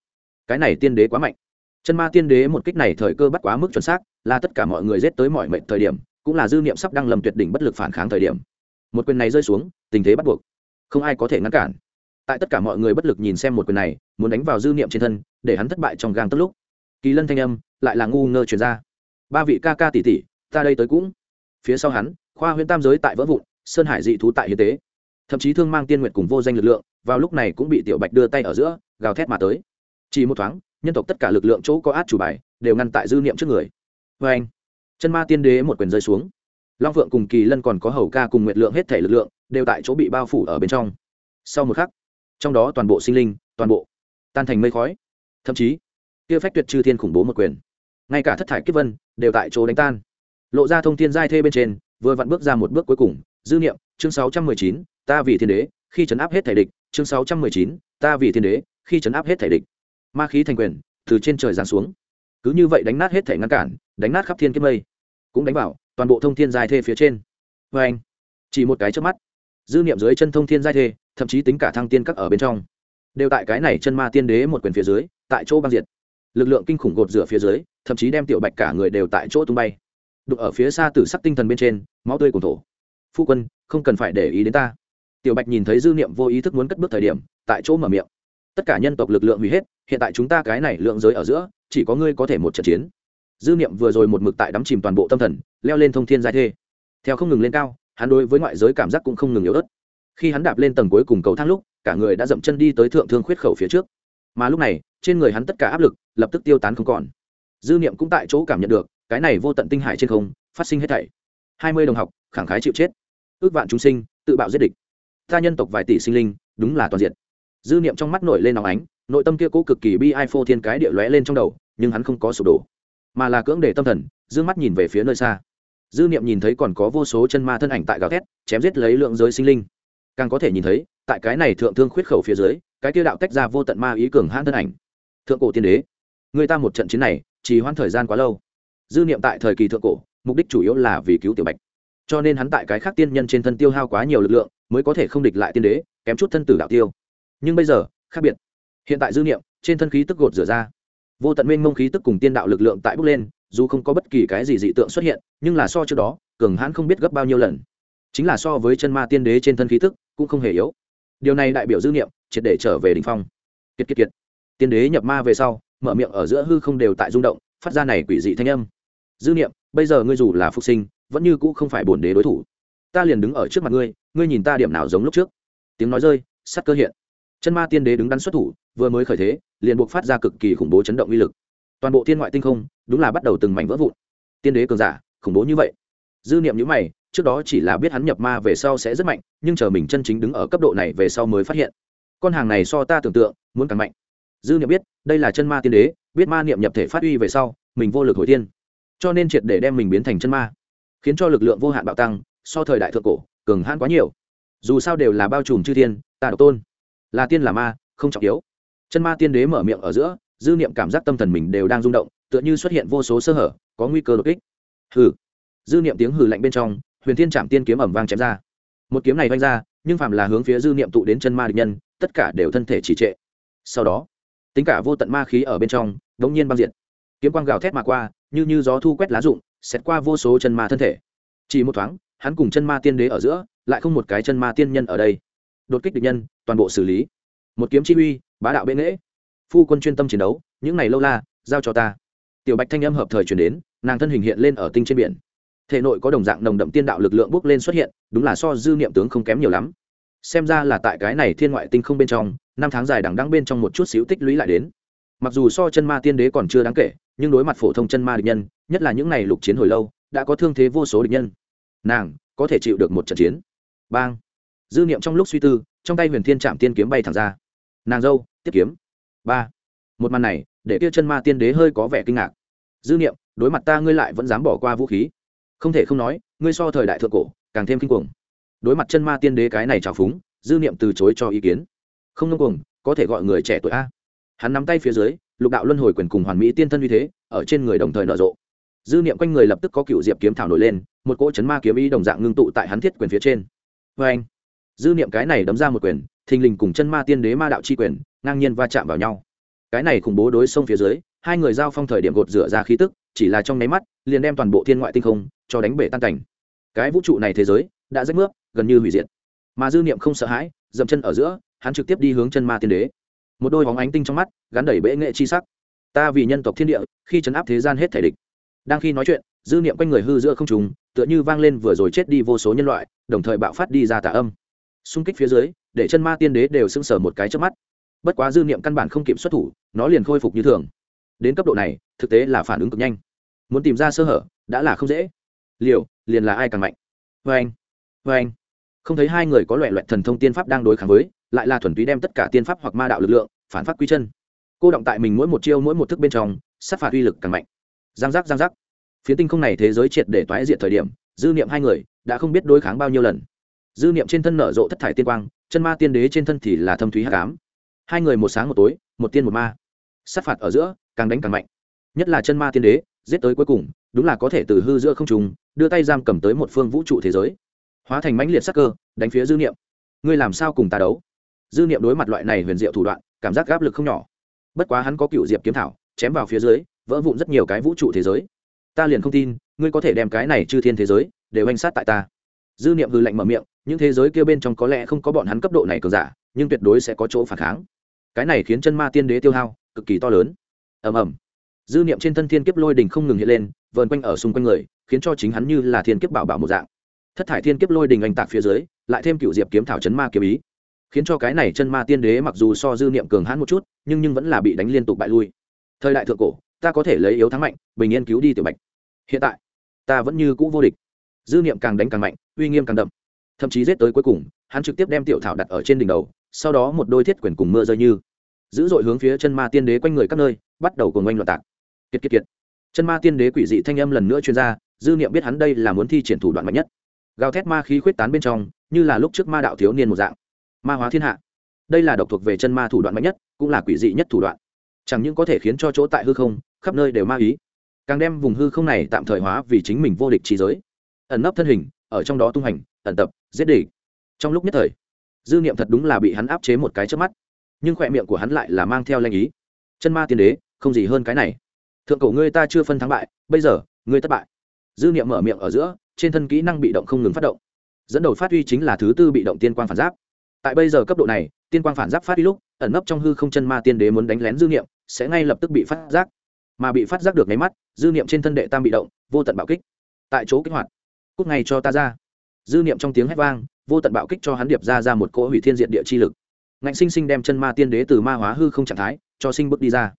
Speaker 1: cái này tiên đế quá mạnh. Chân ma tiên đế một kích này thời cơ bắt quá mức chuẩn xác, là tất cả mọi người giết tới mọi mệnh thời điểm, cũng là dư niệm sắp đăng lâm tuyệt đỉnh bất lực phản kháng thời điểm. Một quyền này rơi xuống, tình thế bắt buộc, không ai có thể ngăn cản. Tại tất cả mọi người bất lực nhìn xem một quyền này, muốn đánh vào dư niệm trên thân, để hắn thất bại trong gang tấc lúc, Kỳ Lân thanh âm lại là ngu ngơ truyền ra. Ba vị ca ca tỷ tỷ, ta đây tới cũng. Phía sau hắn, khoa huyễn tam giới tại vỡ vụn, sơn hải dị thú tại hiến tế, thậm chí thương mang tiên nguyệt cùng vô danh lực lượng, vào lúc này cũng bị tiểu bạch đưa tay ở giữa, gào thét mà tới. Chỉ một thoáng, nhân tộc tất cả lực lượng chỗ có át chủ bài đều ngăn tại dư niệm trước người. Vê anh, chân ma tiên đế một quyền rơi xuống, long phượng cùng Kỳ Lân còn có hầu ca cùng nguyệt lượng hết thể lực lượng đều tại chỗ bị bao phủ ở bên trong. Sau một khắc, trong đó toàn bộ sinh linh, toàn bộ tan thành mây khói, thậm chí kia phách tuyệt chư thiên khủng bố một quyền, ngay cả thất thải kiếp vân đều tại chỗ đánh tan. Lộ ra thông thiên giai thê bên trên, vừa vặn bước ra một bước cuối cùng. Dư niệm, chương 619, ta vì thiên đế, khi trấn áp hết thể địch. Chương 619, ta vì thiên đế, khi trấn áp hết thể địch. Ma khí thành quyền từ trên trời giáng xuống, cứ như vậy đánh nát hết thể ngăn cản, đánh nát khắp thiên kiếp mây, cũng đánh vào toàn bộ thông thiên giai thê phía trên. Vê anh, chỉ một cái chớp mắt, dư niệm dưới chân thông thiên giai thê, thậm chí tính cả thăng tiên các ở bên trong, đều tại cái này chân ma tiên đế một quyền phía dưới, tại chỗ băng diệt. Lực lượng kinh khủng gột rửa phía dưới, thậm chí đem tiểu bạch cả người đều tại chỗ tung bay. Đụng ở phía xa tử sắc tinh thần bên trên, máu tươi cùng thổ. Phu quân, không cần phải để ý đến ta. Tiểu bạch nhìn thấy dư niệm vô ý thức muốn cất bước thời điểm, tại chỗ mở miệng. Tất cả nhân tộc lực lượng hủy hết, hiện tại chúng ta cái này lượng giới ở giữa, chỉ có ngươi có thể một trận chiến. Dư niệm vừa rồi một mực tại đắm chìm toàn bộ tâm thần, leo lên thông thiên giai thê, theo không ngừng lên cao, hắn đối với ngoại giới cảm giác cũng không ngừng yếu ớt. Khi hắn đạp lên tầng cuối cùng cầu thang lúc, cả người đã dậm chân đi tới thượng thương khuyết khẩu phía trước, mà lúc này trên người hắn tất cả áp lực lập tức tiêu tán không còn. Dư niệm cũng tại chỗ cảm nhận được cái này vô tận tinh hải trên không phát sinh hết thảy. 20 đồng học khẳng khái chịu chết, ước vạn chúng sinh tự bạo giết địch, ta nhân tộc vài tỷ sinh linh đúng là toàn diện. Dư niệm trong mắt nổi lên nóng ánh, nội tâm kia cố cực kỳ bi ai phô thiên cái địa lóe lên trong đầu, nhưng hắn không có sụp đổ, mà là cưỡng để tâm thần, dương mắt nhìn về phía nơi xa. Dư niệm nhìn thấy còn có vô số chân ma thân ảnh tại gào thét, chém giết lấy lượng giới sinh linh, càng có thể nhìn thấy tại cái này thượng thương khuyết khẩu phía dưới, cái kia đạo tách ra vô tận ma ý cường hãn thân ảnh. Thượng cổ tiên đế, người ta một trận chiến này trì hoãn thời gian quá lâu. Dư niệm tại thời kỳ thượng cổ, mục đích chủ yếu là vì cứu tiểu bạch, cho nên hắn tại cái khác tiên nhân trên thân tiêu hao quá nhiều lực lượng, mới có thể không địch lại tiên đế, kém chút thân tử đạo tiêu. Nhưng bây giờ khác biệt, hiện tại dư niệm trên thân khí tức gột rửa ra, vô tận mênh mông khí tức cùng tiên đạo lực lượng tại bốc lên, dù không có bất kỳ cái gì dị tượng xuất hiện, nhưng là so trước đó cường hãn không biết gấp bao nhiêu lần, chính là so với chân ma tiên đế trên thân khí tức cũng không hề yếu. Điều này đại biểu dư niệm triệt để trở về đỉnh phong. Kiệt kiệt kiệt, tiên đế nhập ma về sau, mở miệng ở giữa hư không đều tại rung động, phát ra này quỷ dị thanh âm. Dư niệm, bây giờ ngươi dù là phục sinh, vẫn như cũ không phải bổn đế đối thủ. Ta liền đứng ở trước mặt ngươi, ngươi nhìn ta điểm nào giống lúc trước? Tiếng nói rơi, sát cơ hiện. Chân ma tiên đế đứng đắn xuất thủ, vừa mới khởi thế, liền buộc phát ra cực kỳ khủng bố chấn động uy lực. Toàn bộ thiên ngoại tinh không, đúng là bắt đầu từng mảnh vỡ vụn. Tiên đế cường giả, khủng bố như vậy. Dư niệm nhíu mày, trước đó chỉ là biết hắn nhập ma về sau sẽ rất mạnh, nhưng chờ mình chân chính đứng ở cấp độ này về sau mới phát hiện, con hàng này so ta tưởng tượng muốn càng mạnh. Dư niệm biết, đây là chân ma tiên đế, biết ma niệm nhập thể phát uy về sau, mình vô lực hồi tiên, cho nên triệt để đem mình biến thành chân ma, khiến cho lực lượng vô hạn bạo tăng, so thời đại thượng cổ cường hãn quá nhiều. Dù sao đều là bao trùm chư thiên, ta độc tôn, là tiên là ma không trọng yếu. Chân ma tiên đế mở miệng ở giữa, dư niệm cảm giác tâm thần mình đều đang rung động, tựa như xuất hiện vô số sơ hở, có nguy cơ đột kích. Hừ. Dư niệm tiếng hừ lạnh bên trong, huyền thiên trảm tiên kiếm ầm vang chém ra. Một kiếm này vung ra, nhưng phàm là hướng phía dư niệm tụ đến chân ma địch nhân, tất cả đều thân thể trì trệ. Sau đó, tính cả vô tận ma khí ở bên trong đống nhiên băng diệt. Kiếm quang gào thét mà qua, như gió thu quét lá rụng, xét qua vô số chân ma thân thể. Chỉ một thoáng, hắn cùng chân ma tiên đế ở giữa, lại không một cái chân ma tiên nhân ở đây. Đột kích địch nhân, toàn bộ xử lý. Một kiếm chi uy, bá đạo bệ nghệ. Phu quân chuyên tâm chiến đấu, những này lâu la, giao cho ta. Tiểu bạch thanh âm hợp thời truyền đến, nàng thân hình hiện lên ở tinh trên biển. Thể nội có đồng dạng nồng đậm tiên đạo lực lượng bốc lên xuất hiện, đúng là so dư niệm tướng không kém nhiều lắm. Xem ra là tại cái này thiên ngoại tinh không bên trong, năm tháng dài đằng đẵng bên trong một chút xíu tích lũy lại đến. Mặc dù so chân ma tiên đế còn chưa đáng kể, nhưng đối mặt phổ thông chân ma địch nhân, nhất là những này lục chiến hồi lâu, đã có thương thế vô số địch nhân, nàng có thể chịu được một trận chiến. Bang! Dư niệm trong lúc suy tư, trong tay huyền thiên trảm tiên kiếm bay thẳng ra. Nàng dâu tiếp kiếm. Ba! Một màn này để kia chân ma tiên đế hơi có vẻ kinh ngạc. Dư niệm, đối mặt ta ngươi lại vẫn dám bỏ qua vũ khí, không thể không nói, ngươi so thời đại thượng cổ càng thêm kinh cuồng. Đối mặt chân ma tiên đế cái này trào phúng, dư niệm từ chối cho ý kiến. Không ngông cuồng, có thể gọi người trẻ tuổi a. Hắn nắm tay phía dưới, lục đạo luân hồi quyền cùng hoàn mỹ tiên thân uy thế ở trên người đồng thời nở rộ. Dư niệm quanh người lập tức có cựu diệp kiếm thảo nổi lên, một cỗ chấn ma kiếm ý đồng dạng ngưng tụ tại hắn thiết quyền phía trên. Vê anh! Dư niệm cái này đấm ra một quyền, thình lình cùng chân ma tiên đế ma đạo chi quyền ngang nhiên va chạm vào nhau. cái này khủng bố đối xông phía dưới, hai người giao phong thời điểm gột rửa ra khí tức, chỉ là trong nháy mắt liền đem toàn bộ thiên ngoại tinh không cho đánh bể tan cảnh. Cái vũ trụ này thế giới đã rách mướp, gần như hủy diệt. Mà dư niệm không sợ hãi, dậm chân ở giữa, hắn trực tiếp đi hướng chân ma tiên đế. Một đôi bóng ánh tinh trong mắt gắn đầy bệ nghệ chi sắc. Ta vì nhân tộc thiên địa, khi trấn áp thế gian hết thể địch. Đang khi nói chuyện, dư niệm quanh người hư giữa không trùng, tựa như vang lên vừa rồi chết đi vô số nhân loại, đồng thời bạo phát đi ra tà âm. Xung kích phía dưới, để chân ma tiên đế đều sững sờ một cái chớp mắt. Bất quá dư niệm căn bản không kịp xuất thủ, nó liền khôi phục như thường. Đến cấp độ này, thực tế là phản ứng cực nhanh. Muốn tìm ra sơ hở, đã là không dễ. Liền là ai càng mạnh. Vâng. Không thấy hai người có loẻ loẹt thần thông tiên pháp đang đối kháng với, lại là thuần túy đem tất cả tiên pháp hoặc ma đạo lực lượng phản phát quy chân. Cô động tại mình mỗi một chiêu mỗi một thức bên trong, sát phạt uy lực càng mạnh. Giang giác. Phía tinh không này thế giới triệt để toái diệt thời điểm, dư niệm hai người đã không biết đối kháng bao nhiêu lần. Dư niệm trên thân nở rộ thất thải tiên quang, chân ma tiên đế trên thân thì là thâm thúy hắc ám. Hai người một sáng một tối, một tiên một ma. Sát phạt ở giữa, càng đánh càng mạnh. Nhất là chân ma tiên đế, giết tới cuối cùng, đúng là có thể từ hư giữa không trung, đưa tay giam cầm tới một phương vũ trụ thế giới. Hóa thành mãnh liệt sắc cơ, đánh phía dư niệm. Ngươi làm sao cùng ta đấu? Dư niệm đối mặt loại này huyền diệu thủ đoạn, cảm giác áp lực không nhỏ. Bất quá hắn có cựu diệp kiếm thảo, chém vào phía dưới, vỡ vụn rất nhiều cái vũ trụ thế giới. Ta liền không tin ngươi có thể đem cái này chư thiên thế giới đều anh sát tại ta. Dư niệm hừ lạnh mở miệng, những thế giới kia bên trong có lẽ không có bọn hắn cấp độ này cường giả, nhưng tuyệt đối sẽ có chỗ phản kháng. Cái này khiến chân ma tiên đế tiêu hao cực kỳ to lớn. Ầm. Dư niệm trên thân thiên kiếp lôi đỉnh không ngừng hiện lên, vờn quanh ở xung quanh người, khiến cho chính hắn như là thiên kiếp bảo bảo một dạng. Thất thải thiên kiếp lôi đỉnh anh tạc phía dưới, lại thêm cựu diệp kiếm thảo chấn ma kiếm ý, khiến cho cái này chân ma tiên đế mặc dù so dư niệm cường hãn một chút, nhưng vẫn là bị đánh liên tục bại lui. Thời đại thượng cổ, ta có thể lấy yếu thắng mạnh, bình yên cứu đi tiểu bạch. Hiện tại, ta vẫn như cũ vô địch. Dư niệm càng đánh càng mạnh, uy nghiêm càng đậm, thậm chí giết tới cuối cùng, hắn trực tiếp đem tiểu thảo đặt ở trên đỉnh đầu, sau đó một đôi thiết quyền cùng mưa rơi như dữ dội hướng phía chân ma tiên đế quanh người các nơi bắt đầu cuồng oanh loạn tạc. Kiệt. Chân ma tiên đế quỷ dị thanh âm lần nữa truyền ra, dư niệm biết hắn đây là muốn thi triển thủ đoạn mạnh nhất. Gào thét ma khí khuyết tán bên trong, như là lúc trước ma đạo thiếu niên một dạng, ma hóa thiên hạ. Đây là độc thuộc về chân ma thủ đoạn mạnh nhất, cũng là quỷ dị nhất thủ đoạn. Chẳng những có thể khiến cho chỗ tại hư không khắp nơi đều ma ý, càng đem vùng hư không này tạm thời hóa vì chính mình vô địch trí giới, ẩn nấp thân hình ở trong đó tung hành, ẩn tập, giết địch. Trong lúc nhất thời, dư niệm thật đúng là bị hắn áp chế một cái chớp mắt, nhưng khỏe miệng của hắn lại là mang theo lanh ý. Chân ma tiên đế không gì hơn cái này. Thượng cổ ngươi ta chưa phân thắng bại, bây giờ ngươi thất bại. Dư niệm mở miệng ở giữa, trên thân kỹ năng bị động không ngừng phát động. Dẫn đầu phát huy chính là thứ tư bị động tiên quang phản giáp. Tại bây giờ cấp độ này, tiên quang phản giáp phát huy lúc, ẩn nấp trong hư không chân ma tiên đế muốn đánh lén dư niệm, sẽ ngay lập tức bị phát giác. Mà bị phát giác được nháy mắt, dư niệm trên thân đệ tam bị động, vô tận bạo kích. Tại chỗ kích hoạt. Cút ngay cho ta ra. Dư niệm trong tiếng hét vang, vô tận bạo kích cho hắn điệp ra một cỗ hủy thiên diệt địa chi lực. Ngạnh sinh sinh đem chân ma tiên đế từ ma hóa hư không trạng thái cho sinh bước đi ra.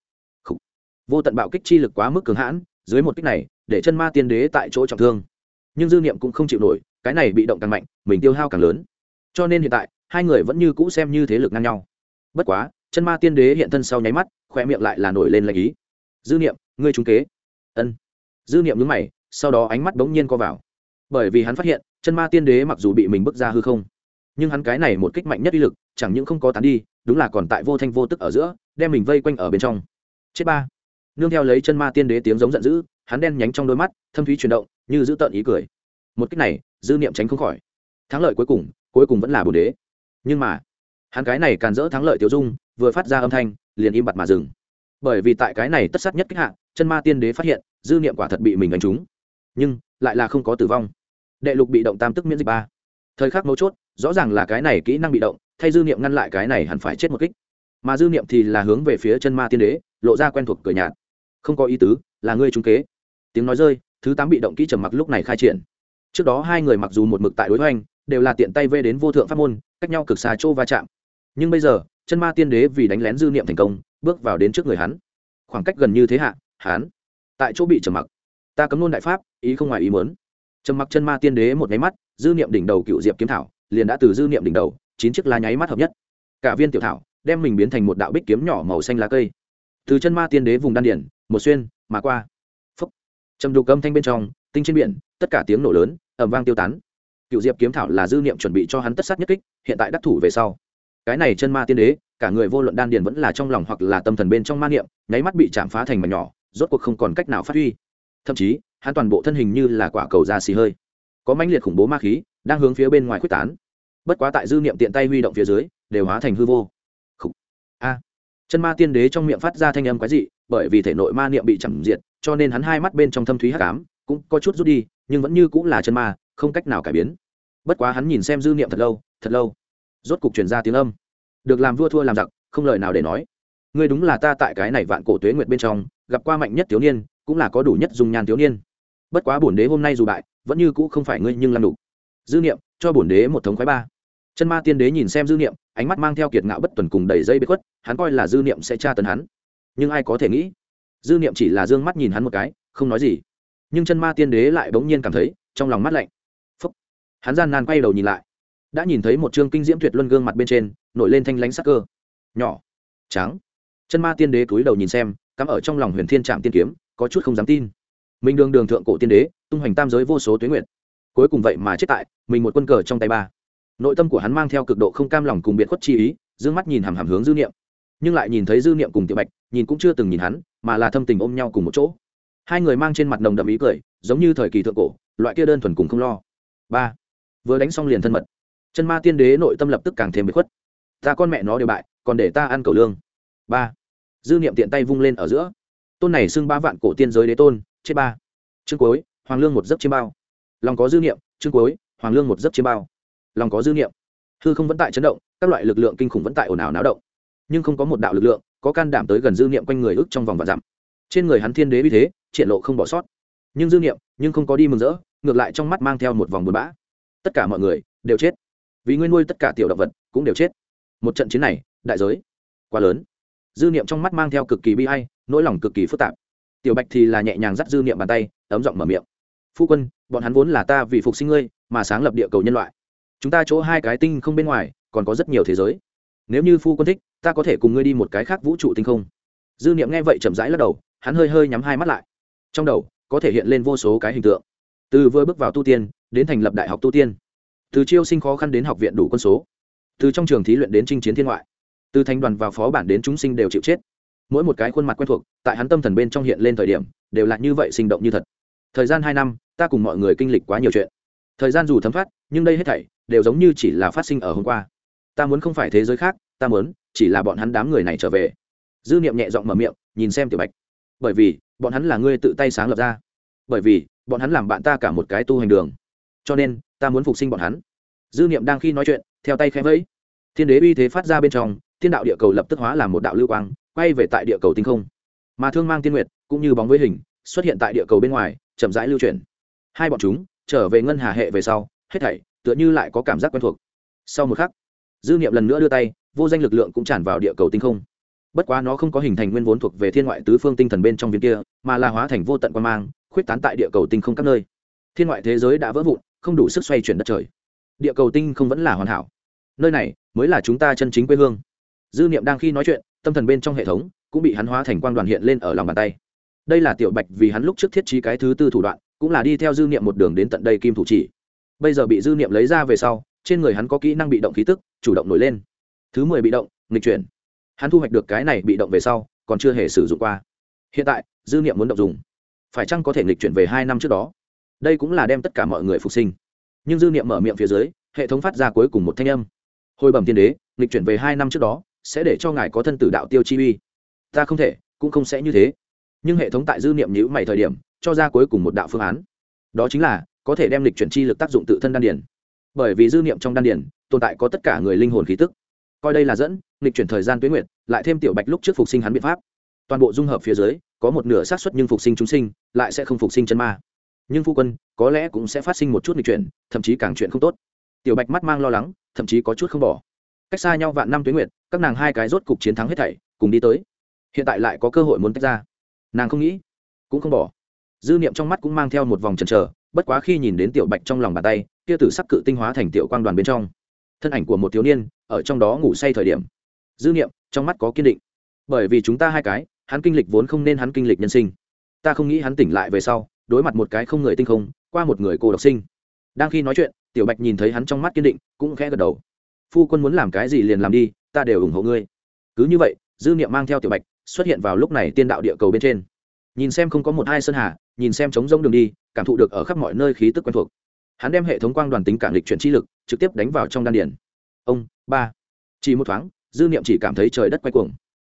Speaker 1: Vô tận bạo kích chi lực quá mức cường hãn, dưới một kích này, để chân ma tiên đế tại chỗ trọng thương. Nhưng dư niệm cũng không chịu nổi, cái này bị động càng mạnh, mình tiêu hao càng lớn. Cho nên hiện tại, hai người vẫn như cũ xem như thế lực ngang nhau. Bất quá, chân ma tiên đế hiện thân sau nháy mắt, khoe miệng lại là nổi lên lạnh ý. Dư niệm, ngươi trúng kế. Ân. Dư niệm nhướng mày, sau đó ánh mắt bỗng nhiên co vào. Bởi vì hắn phát hiện, chân ma tiên đế mặc dù bị mình bức ra hư không, nhưng hắn cái này một kích mạnh nhất uy lực, chẳng những không có tán đi, đúng là còn tại vô thanh vô tức ở giữa, đem mình vây quanh ở bên trong. Chết ba. Nương theo lấy chân ma tiên đế tiếng giống giận dữ, hắn đen nhánh trong đôi mắt, thâm thúy chuyển động, như giữ tợn ý cười. Một kích này, dư niệm tránh không khỏi. Thắng lợi cuối cùng vẫn là bổn đế. Nhưng mà, hắn cái này càn rỡ thắng lợi tiểu dung, vừa phát ra âm thanh, liền im bặt mà dừng. Bởi vì tại cái này tất sát nhất kích hạ, chân ma tiên đế phát hiện, dư niệm quả thật bị mình đánh trúng, nhưng lại là không có tử vong. Đệ lục bị động tam tức miễn dịch ba. Thời khắc mấu chốt, rõ ràng là cái này kỹ năng bị động, thay dư niệm ngăn lại cái này hẳn phải chết một kích. Mà dư niệm thì là hướng về phía chân ma tiên đế, lộ ra quen thuộc cười nhạt. Không có ý tứ, là ngươi trúng kế. Tiếng nói rơi, thứ 8 bị động kỹ trầm mặc lúc này khai triển. Trước đó hai người mặc dù một mực tại đối hoành, đều là tiện tay vê đến vô thượng pháp môn, cách nhau cực xa chỗ va chạm. Nhưng bây giờ, chân ma tiên đế vì đánh lén dư niệm thành công, bước vào đến trước người hắn. Khoảng cách gần như thế hạ, hắn tại chỗ bị trầm mặc. Ta cấm nôn đại pháp, ý không ngoài ý muốn. Trầm mặc chân ma tiên đế một nháy mắt, dư niệm đỉnh đầu cựu diệp kiếm thảo, liền đã từ dư niệm đỉnh đầu, 9 chiếc lá nháy mắt hợp nhất. Cả viên tiểu thảo, đem mình biến thành một đạo bích kiếm nhỏ màu xanh lá cây. Từ chân ma tiên đế vùng đan điển, một xuyên mà qua. Phốc. Trầm đục âm thanh bên trong, tinh trên biển, tất cả tiếng nổ lớn, ầm vang tiêu tán. Cựu diệp kiếm thảo là dư niệm chuẩn bị cho hắn tất sát nhất kích, hiện tại đắc thủ về sau. Cái này chân ma tiên đế, cả người vô luận đan điển vẫn là trong lòng hoặc là tâm thần bên trong ma niệm, nháy mắt bị chạm phá thành mảnh nhỏ, rốt cuộc không còn cách nào phát huy. Thậm chí, hắn toàn bộ thân hình như là quả cầu da xì hơi, có mãnh liệt khủng bố ma khí đang hướng phía bên ngoài khuếch tán. Bất quá tại dư niệm tiện tay huy động phía dưới, đều hóa thành hư vô. A. Chân ma tiên đế trong miệng phát ra thanh âm quái dị, bởi vì thể nội ma niệm bị chặn diệt, cho nên hắn hai mắt bên trong thâm thúy hắc ám cũng có chút rút đi, nhưng vẫn như cũng là chân ma, không cách nào cải biến. Bất quá hắn nhìn xem dư niệm thật lâu, thật lâu, rốt cục truyền ra tiếng âm. Được làm vua thua làm giặc, không lời nào để nói. Ngươi đúng là ta tại cái này vạn cổ tuế nguyệt bên trong gặp qua mạnh nhất thiếu niên, cũng là có đủ nhất dung nhan thiếu niên. Bất quá bổn đế hôm nay dù bại, vẫn như cũ không phải ngươi nhưng làm đủ. Dư niệm, cho bổn đế một thống khoái ba. Chân ma tiên đế nhìn xem dư niệm, ánh mắt mang theo kiệt ngạo bất tuần cùng đầy dây bế khuất, hắn coi là dư niệm sẽ tra tấn hắn. Nhưng ai có thể nghĩ, dư niệm chỉ là dương mắt nhìn hắn một cái, không nói gì. Nhưng chân ma tiên đế lại bỗng nhiên cảm thấy trong lòng mát lạnh. Phúc. Hắn gian nan quay đầu nhìn lại, đã nhìn thấy một trương kinh diễm tuyệt luân gương mặt bên trên nổi lên thanh lãnh sắc cơ, nhỏ, trắng. Chân ma tiên đế cúi đầu nhìn xem, cắm ở trong lòng Huyền Thiên Trạm tiên kiếm, có chút không dám tin. Mình đường đường thượng cổ tiên đế, tung hoành tam giới vô số tuế nguyệt, cuối cùng vậy mà chết tại mình một quân cờ trong tay ba. Nội tâm của hắn mang theo cực độ không cam lòng cùng biệt khuất chi ý, dương mắt nhìn hằm hằm hướng dư niệm, nhưng lại nhìn thấy dư niệm cùng Tiểu Bạch nhìn cũng chưa từng nhìn hắn, mà là thâm tình ôm nhau cùng một chỗ. Hai người mang trên mặt nồng đậm ý cười, giống như thời kỳ thượng cổ loại kia đơn thuần cùng không lo. Ba, vừa đánh xong liền thân mật. Chân ma tiên đế nội tâm lập tức càng thêm biệt khuất. Ta con mẹ nó đều bại, còn để ta ăn cầu lương. Ba, dư niệm tiện tay vung lên ở giữa, tôn này xưng ba vạn cổ tiên giới đế tôn chết ba. Chương cuối, hoàng lương một giấc chiêm bao. Lòng có dư niệm, chương cuối, hoàng lương một giấc chiêm bao. Lòng có dư niệm, hư không vẫn tại chấn động, các loại lực lượng kinh khủng vẫn tại ồn ào náo động, nhưng không có một đạo lực lượng có can đảm tới gần dư niệm quanh người ước trong vòng vạn dặm. Trên người hắn thiên đế uy thế triển lộ không bỏ sót, nhưng dư niệm nhưng không có đi mừng rỡ, ngược lại trong mắt mang theo một vòng buồn bã. Tất cả mọi người đều chết, vì ngươi nuôi tất cả tiểu động vật cũng đều chết. Một trận chiến này đại giới quá lớn. Dư niệm trong mắt mang theo cực kỳ bi ai, nỗi lòng cực kỳ phức tạp. Tiểu Bạch thì là nhẹ nhàng dắt dư niệm bàn tay, ấm giọng mở miệng: phu quân, bọn hắn vốn là ta vì phục sinh ngươi mà sáng lập địa cầu nhân loại, chúng ta chỗ hai cái tinh không bên ngoài còn có rất nhiều thế giới, nếu như phu quân thích, ta có thể cùng ngươi đi một cái khác vũ trụ tinh không. Dư niệm nghe vậy chậm rãi lắc đầu, hắn hơi hơi nhắm hai mắt lại, trong đầu có thể hiện lên vô số cái hình tượng, từ vừa bước vào tu tiên đến thành lập đại học tu tiên, từ chiêu sinh khó khăn đến học viện đủ quân số, từ trong trường thí luyện đến chinh chiến thiên ngoại, từ thành đoàn vào phó bản đến chúng sinh đều chịu chết. Mỗi một cái khuôn mặt quen thuộc tại hắn tâm thần bên trong hiện lên thời điểm đều là như vậy sinh động như thật. Thời gian 2 năm, ta cùng mọi người kinh lịch quá nhiều chuyện. Thời gian dù thấm thoát, nhưng đây hết thảy đều giống như chỉ là phát sinh ở hôm qua. Ta muốn không phải thế giới khác, ta muốn chỉ là bọn hắn đám người này trở về. Dư niệm nhẹ giọng mở miệng, nhìn xem Tiểu Bạch. Bởi vì bọn hắn là ngươi tự tay sáng lập ra, bởi vì bọn hắn làm bạn ta cả một cái tu hành đường, cho nên ta muốn phục sinh bọn hắn. Dư niệm đang khi nói chuyện, theo tay khẽ vẫy, thiên đế uy thế phát ra bên trong, thiên đạo địa cầu lập tức hóa làm một đạo lưu quang, quay về tại địa cầu tinh không. Mà thương mang tiên nguyệt cũng như bóng với hình xuất hiện tại địa cầu bên ngoài, chậm rãi lưu chuyển. Hai bọn chúng trở về ngân hà hệ về sau, hết thảy tựa như lại có cảm giác quen thuộc. Sau một khắc, dư niệm lần nữa đưa tay, vô danh lực lượng cũng tràn vào địa cầu tinh không. Bất quá nó không có hình thành nguyên vốn thuộc về thiên ngoại tứ phương tinh thần bên trong viên kia, mà là hóa thành vô tận quang mang, khuyết tán tại địa cầu tinh không các nơi. Thiên ngoại thế giới đã vỡ vụn, không đủ sức xoay chuyển đất trời. Địa cầu tinh không vẫn là hoàn hảo. Nơi này mới là chúng ta chân chính quê hương. Dư niệm đang khi nói chuyện, tâm thần bên trong hệ thống cũng bị hắn hóa thành quang đoàn hiện lên ở lòng bàn tay. Đây là Tiểu Bạch vì hắn lúc trước thiết trí cái thứ tư thủ đoạn, cũng là đi theo dư niệm một đường đến tận đây kim thủ chỉ. Bây giờ bị dư niệm lấy ra về sau, trên người hắn có kỹ năng bị động khí tức chủ động nổi lên. Thứ 10 bị động, nghịch chuyển. Hắn thu hoạch được cái này bị động về sau, còn chưa hề sử dụng qua. Hiện tại, dư niệm muốn động dùng, phải chăng có thể nghịch chuyển về 2 năm trước đó? Đây cũng là đem tất cả mọi người phục sinh. Nhưng dư niệm mở miệng phía dưới, hệ thống phát ra cuối cùng một thanh âm. Hồi bẩm tiên đế, nghịch chuyển về 2 năm trước đó, sẽ để cho ngài có thân tử đạo tiêu chi uy. Ta không thể, cũng không sẽ như thế. Nhưng hệ thống tại dư niệm nhíu mày thời điểm, cho ra cuối cùng một đạo phương án. Đó chính là có thể đem lịch chuyển chi lực tác dụng tự thân đan điền. Bởi vì dư niệm trong đan điền tồn tại có tất cả người linh hồn khí tức. Coi đây là dẫn, lịch chuyển thời gian tuế nguyệt, lại thêm Tiểu Bạch lúc trước phục sinh hắn biện pháp. Toàn bộ dung hợp phía dưới, có một nửa xác suất nhưng phục sinh chúng sinh, lại sẽ không phục sinh chân ma. Nhưng phu quân, có lẽ cũng sẽ phát sinh một chút lịch chuyển, thậm chí càng chuyện không tốt. Tiểu Bạch mắt mang lo lắng, thậm chí có chút không bỏ. Cách xa nhau vạn năm tuế nguyệt, các nàng hai cái rốt cục chiến thắng hết thảy, cùng đi tới. Hiện tại lại có cơ hội muốn tách ra. Nàng không nghĩ, cũng không bỏ. Dư niệm trong mắt cũng mang theo một vòng chần chờ, bất quá khi nhìn đến Tiểu Bạch trong lòng bàn tay, kia tử sắc cự tinh hóa thành tiểu quang đoàn bên trong, thân ảnh của một thiếu niên ở trong đó ngủ say thời điểm, dư niệm trong mắt có kiên định. Bởi vì chúng ta hai cái, hắn kinh lịch vốn không nên hắn kinh lịch nhân sinh. Ta không nghĩ hắn tỉnh lại về sau, đối mặt một cái không người tinh không, qua một người cô độc sinh. Đang khi nói chuyện, Tiểu Bạch nhìn thấy hắn trong mắt kiên định, cũng khẽ gật đầu. Phu quân muốn làm cái gì liền làm đi, ta đều ủng hộ ngươi. Cứ như vậy, dư niệm mang theo Tiểu Bạch xuất hiện vào lúc này tiên đạo địa cầu bên trên. Nhìn xem không có một hai sơn hà, nhìn xem trống rỗng đường đi, cảm thụ được ở khắp mọi nơi khí tức quen thuộc. Hắn đem hệ thống quang đoàn tính cản lịch chuyển chi lực trực tiếp đánh vào trong đan điền. Ông ba, chỉ một thoáng, dư niệm chỉ cảm thấy trời đất quay cuồng.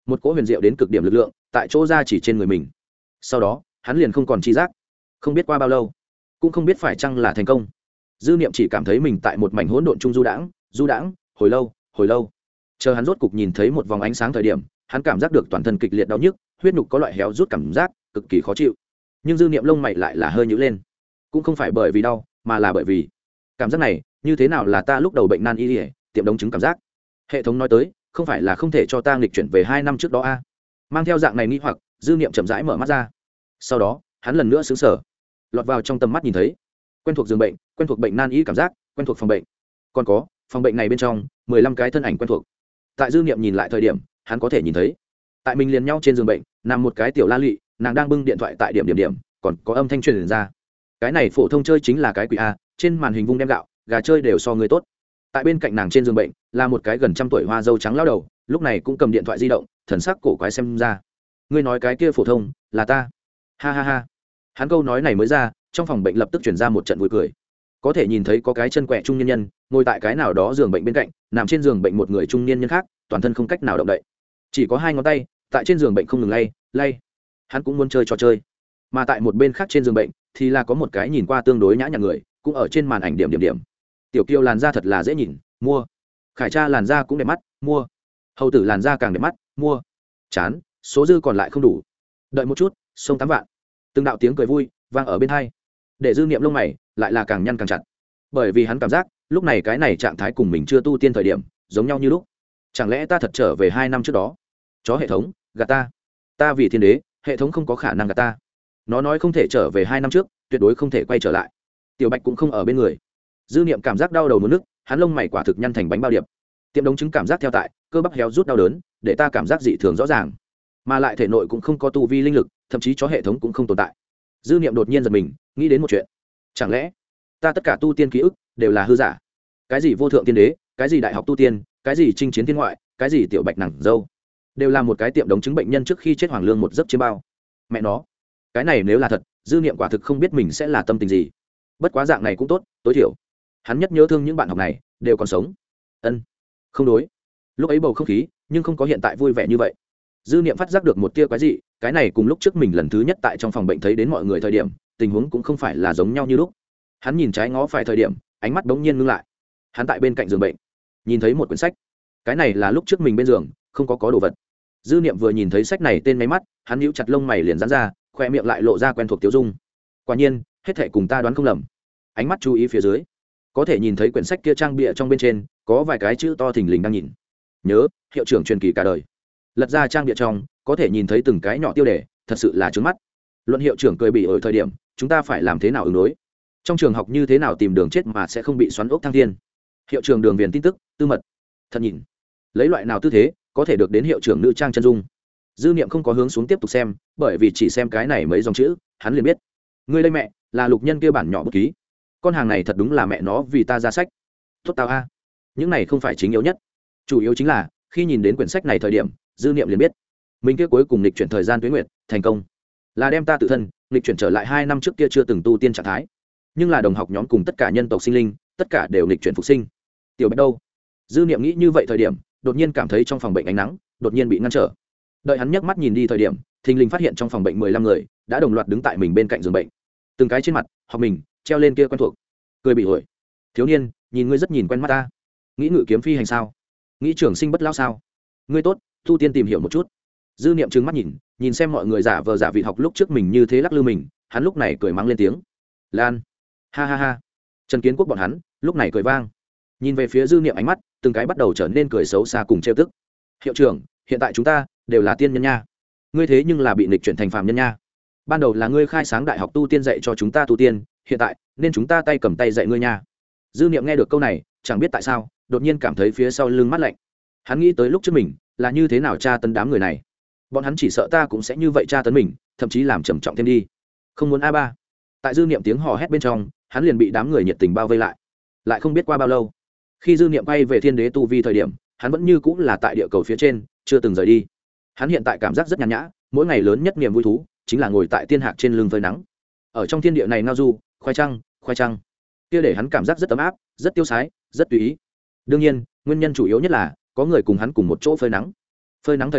Speaker 1: một cỗ huyền diệu đến cực điểm lực lượng tại chỗ ra chỉ trên người mình. Sau đó hắn liền không còn tri giác, không biết qua bao lâu, cũng không biết phải chăng là thành công. Dư niệm chỉ cảm thấy mình tại một mảnh hỗn độn chung du đãng hồi lâu. Chờ hắn rốt cục nhìn thấy một vòng ánh sáng thời điểm, hắn cảm giác được toàn thân kịch liệt đau nhức, huyết nhục có loại héo rút cảm giác cực kỳ khó chịu. Nhưng dư niệm lông mày lại là hơi nhíu lên, cũng không phải bởi vì đau mà là bởi vì cảm giác này như thế nào là ta lúc đầu bệnh nan y tiệm đống chứng cảm giác. Hệ thống nói tới không phải là không thể cho ta nghịch chuyển về 2 năm trước đó a. Mang theo dạng này nghi hoặc, dư niệm chậm rãi mở mắt ra. Sau đó hắn lần nữa sững sờ, lọt vào trong tầm mắt nhìn thấy quen thuộc giường bệnh, quen thuộc bệnh nan y cảm giác, quen thuộc phòng bệnh, còn có phòng bệnh này bên trong 15 cái thân ảnh quen thuộc. Tại dư niệm nhìn lại thời điểm, hắn có thể nhìn thấy tại mình liền nhau trên giường bệnh nằm một cái tiểu la lị, nàng đang bưng điện thoại tại điểm, còn có âm thanh truyền ra. Cái này phổ thông chơi chính là cái quỷ a, trên màn hình vung đem gạo, gà chơi đều so người tốt. Tại bên cạnh nàng trên giường bệnh là một cái gần 100 tuổi hoa dâu trắng lão đầu, lúc này cũng cầm điện thoại di động, thần sắc cổ quái xem ra. Ngươi nói cái kia phổ thông là ta? Ha ha ha. Hắn câu nói này mới ra, trong phòng bệnh lập tức truyền ra một trận vui cười. Có thể nhìn thấy có cái chân quẹ trung niên nhân ngồi tại cái nào đó giường bệnh bên cạnh, nằm trên giường bệnh một người trung niên nhân khác, toàn thân không cách nào động đậy, chỉ có 2 ngón tay tại trên giường bệnh không ngừng lay. Hắn cũng muốn chơi trò chơi. Mà tại một bên khác trên giường bệnh thì là có một cái nhìn qua tương đối nhã nhặn người, cũng ở trên màn ảnh điểm. Tiểu kiều làn da thật là dễ nhìn, mua. Khải Tra làn da cũng đẹp mắt, mua. Hầu tử làn da càng đẹp mắt, mua. Chán, số dư còn lại không đủ. Đợi một chút, xông 8 vạn. Từng đạo tiếng cười vui vang ở bên hai, để dư niệm lông mày lại là càng nhăn càng chặt, bởi vì hắn cảm giác lúc này cái này trạng thái cùng mình chưa tu tiên thời điểm giống nhau như lúc. Chẳng lẽ ta thật trở về 2 năm trước đó? Chó hệ thống gạt ta vì thiên đế, hệ thống không có khả năng gạt ta. Nó nói không thể trở về 2 năm trước, tuyệt đối không thể quay trở lại. Tiểu Bạch cũng không ở bên người. Dư niệm cảm giác đau đầu muốn nức, hắn lông mày quả thực nhăn thành bánh bao điệp. Tiệm đống chứng cảm giác theo tại, cơ bắp héo rút đau đớn, để ta cảm giác dị thường rõ ràng. Mà lại thể nội cũng không có tu vi linh lực, thậm chí chó hệ thống cũng không tồn tại. Dư niệm đột nhiên giật mình, nghĩ đến một chuyện. Chẳng lẽ ta tất cả tu tiên ký ức đều là hư giả? Cái gì vô thượng tiên đế, cái gì đại học tu tiên, cái gì chinh chiến thiên ngoại, cái gì tiểu bạch nàng dâu, đều là một cái tiệm đống chứng bệnh nhân trước khi chết hoàng lương một giấc chiêm bao. Mẹ nó, cái này nếu là thật, dư niệm quả thực không biết mình sẽ là tâm tình gì. Bất quá dạng này cũng tốt, tối thiểu hắn nhất nhớ thương những bạn học này đều còn sống. Không đối, lúc ấy bầu không khí nhưng không có hiện tại vui vẻ như vậy. Dư niệm phát giác được một tia quái dị, cái này cùng lúc trước mình lần thứ nhất tại trong phòng bệnh thấy đến mọi người thời điểm, tình huống cũng không phải là giống nhau như lúc. Hắn nhìn trái ngó phải thời điểm, ánh mắt bỗng nhiên ngưng lại. Hắn tại bên cạnh giường bệnh nhìn thấy một quyển sách, cái này là lúc trước mình bên giường không có đồ vật. Dư niệm vừa nhìn thấy sách này tên máy mắt, hắn nhíu chặt lông mày liền giãn ra, khoe miệng lại lộ ra quen thuộc tiêu dung. Quả nhiên hết thảy cùng ta đoán không lầm. Ánh mắt chú ý phía dưới, có thể nhìn thấy quyển sách kia trang bìa trong bên trên có vài cái chữ to thình lình đang nhìn. Nhớ hiệu trưởng truyền kỳ cả đời. Lật ra trang bìa trong, có thể nhìn thấy từng cái nhỏ tiêu đề, thật sự là trướng mắt. Luận hiệu trưởng cười bỉ ở thời điểm, chúng ta phải làm thế nào ứng đối? Trong trường học như thế nào tìm đường chết mà sẽ không bị xoắn ốc thăng thiên? Hiệu trưởng đường viền tin tức tư mật, thật nhìn. Lấy loại nào tư thế có thể được đến hiệu trưởng nữ trang chân dung? Dư niệm không có hướng xuống tiếp tục xem, bởi vì chỉ xem cái này mấy dòng chữ, hắn liền biết ngươi đây mẹ là lục nhân kia bản nhỏ bút ký. Con hàng này thật đúng là mẹ nó vì ta ra sách. Tốt tao a. Những này không phải chính yếu nhất, chủ yếu chính là khi nhìn đến quyển sách này thời điểm, dư niệm liền biết mình kia cuối cùng lịch chuyển thời gian tuyến nguyệt thành công, là đem ta tự thân lịch chuyển trở lại 2 năm trước kia chưa từng tu tiên trạng thái. Nhưng là đồng học nhóm cùng tất cả nhân tộc sinh linh, tất cả đều lịch chuyển phục sinh. Tiểu Bạch đâu? Dư niệm nghĩ như vậy thời điểm, đột nhiên cảm thấy trong phòng bệnh ánh nắng đột nhiên bị ngăn trở. Đợi hắn nhấc mắt nhìn đi thời điểm, thình lình phát hiện trong phòng bệnh 15 người đã đồng loạt đứng tại mình bên cạnh giường bệnh, từng cái trên mặt học mình treo lên kia quen thuộc cười bị ổi. Thiếu niên, nhìn ngươi rất nhìn quen mắt ta. Nghĩ ngự kiếm phi hành sao? Nghĩ trường sinh bất lão sao? Ngươi tốt, tu tiên tìm hiểu một chút. Dư niệm trừng mắt nhìn xem mọi người giả vờ giả vị học lúc trước mình như thế lắc lư mình, hắn lúc này cười mắng lên tiếng lan. Ha ha ha. Trần Kiến Quốc bọn hắn lúc này cười vang, nhìn về phía dư niệm, ánh mắt từng cái bắt đầu trở nên cười xấu xa cùng trêu tức. Hiệu trưởng, hiện tại chúng ta đều là tiên nhân nha, ngươi thế nhưng là bị nghịch chuyển thành phàm nhân nha. Ban đầu là ngươi khai sáng đại học tu tiên dạy cho chúng ta tu tiên, hiện tại nên chúng ta tay cầm tay dạy ngươi nha. Dư niệm nghe được câu này, chẳng biết tại sao đột nhiên cảm thấy phía sau lưng mát lạnh. Hắn nghĩ tới lúc trước mình là như thế nào tra tấn đám người này, bọn hắn chỉ sợ ta cũng sẽ như vậy tra tấn mình, thậm chí làm trầm trọng thêm đi. Không muốn a ba. Tại dư niệm tiếng hò hét bên trong, hắn liền bị đám người nhiệt tình bao vây lại. Lại không biết qua bao lâu, khi dư niệm bay về thiên đế tu vi thời điểm, hắn vẫn như cũng là tại địa cầu phía trên, chưa từng rời đi. Hắn hiện tại cảm giác rất nhàn nhã, mỗi ngày lớn nhất niềm vui thú chính là ngồi tại tiên hạc trên lưng phơi nắng, ở trong thiên địa này ngao du, khoai trăng kia để hắn cảm giác rất ấm áp, rất tiêu sái, rất tùy ý. Đương nhiên nguyên nhân chủ yếu nhất là có người cùng hắn cùng một chỗ phơi nắng thời điểm,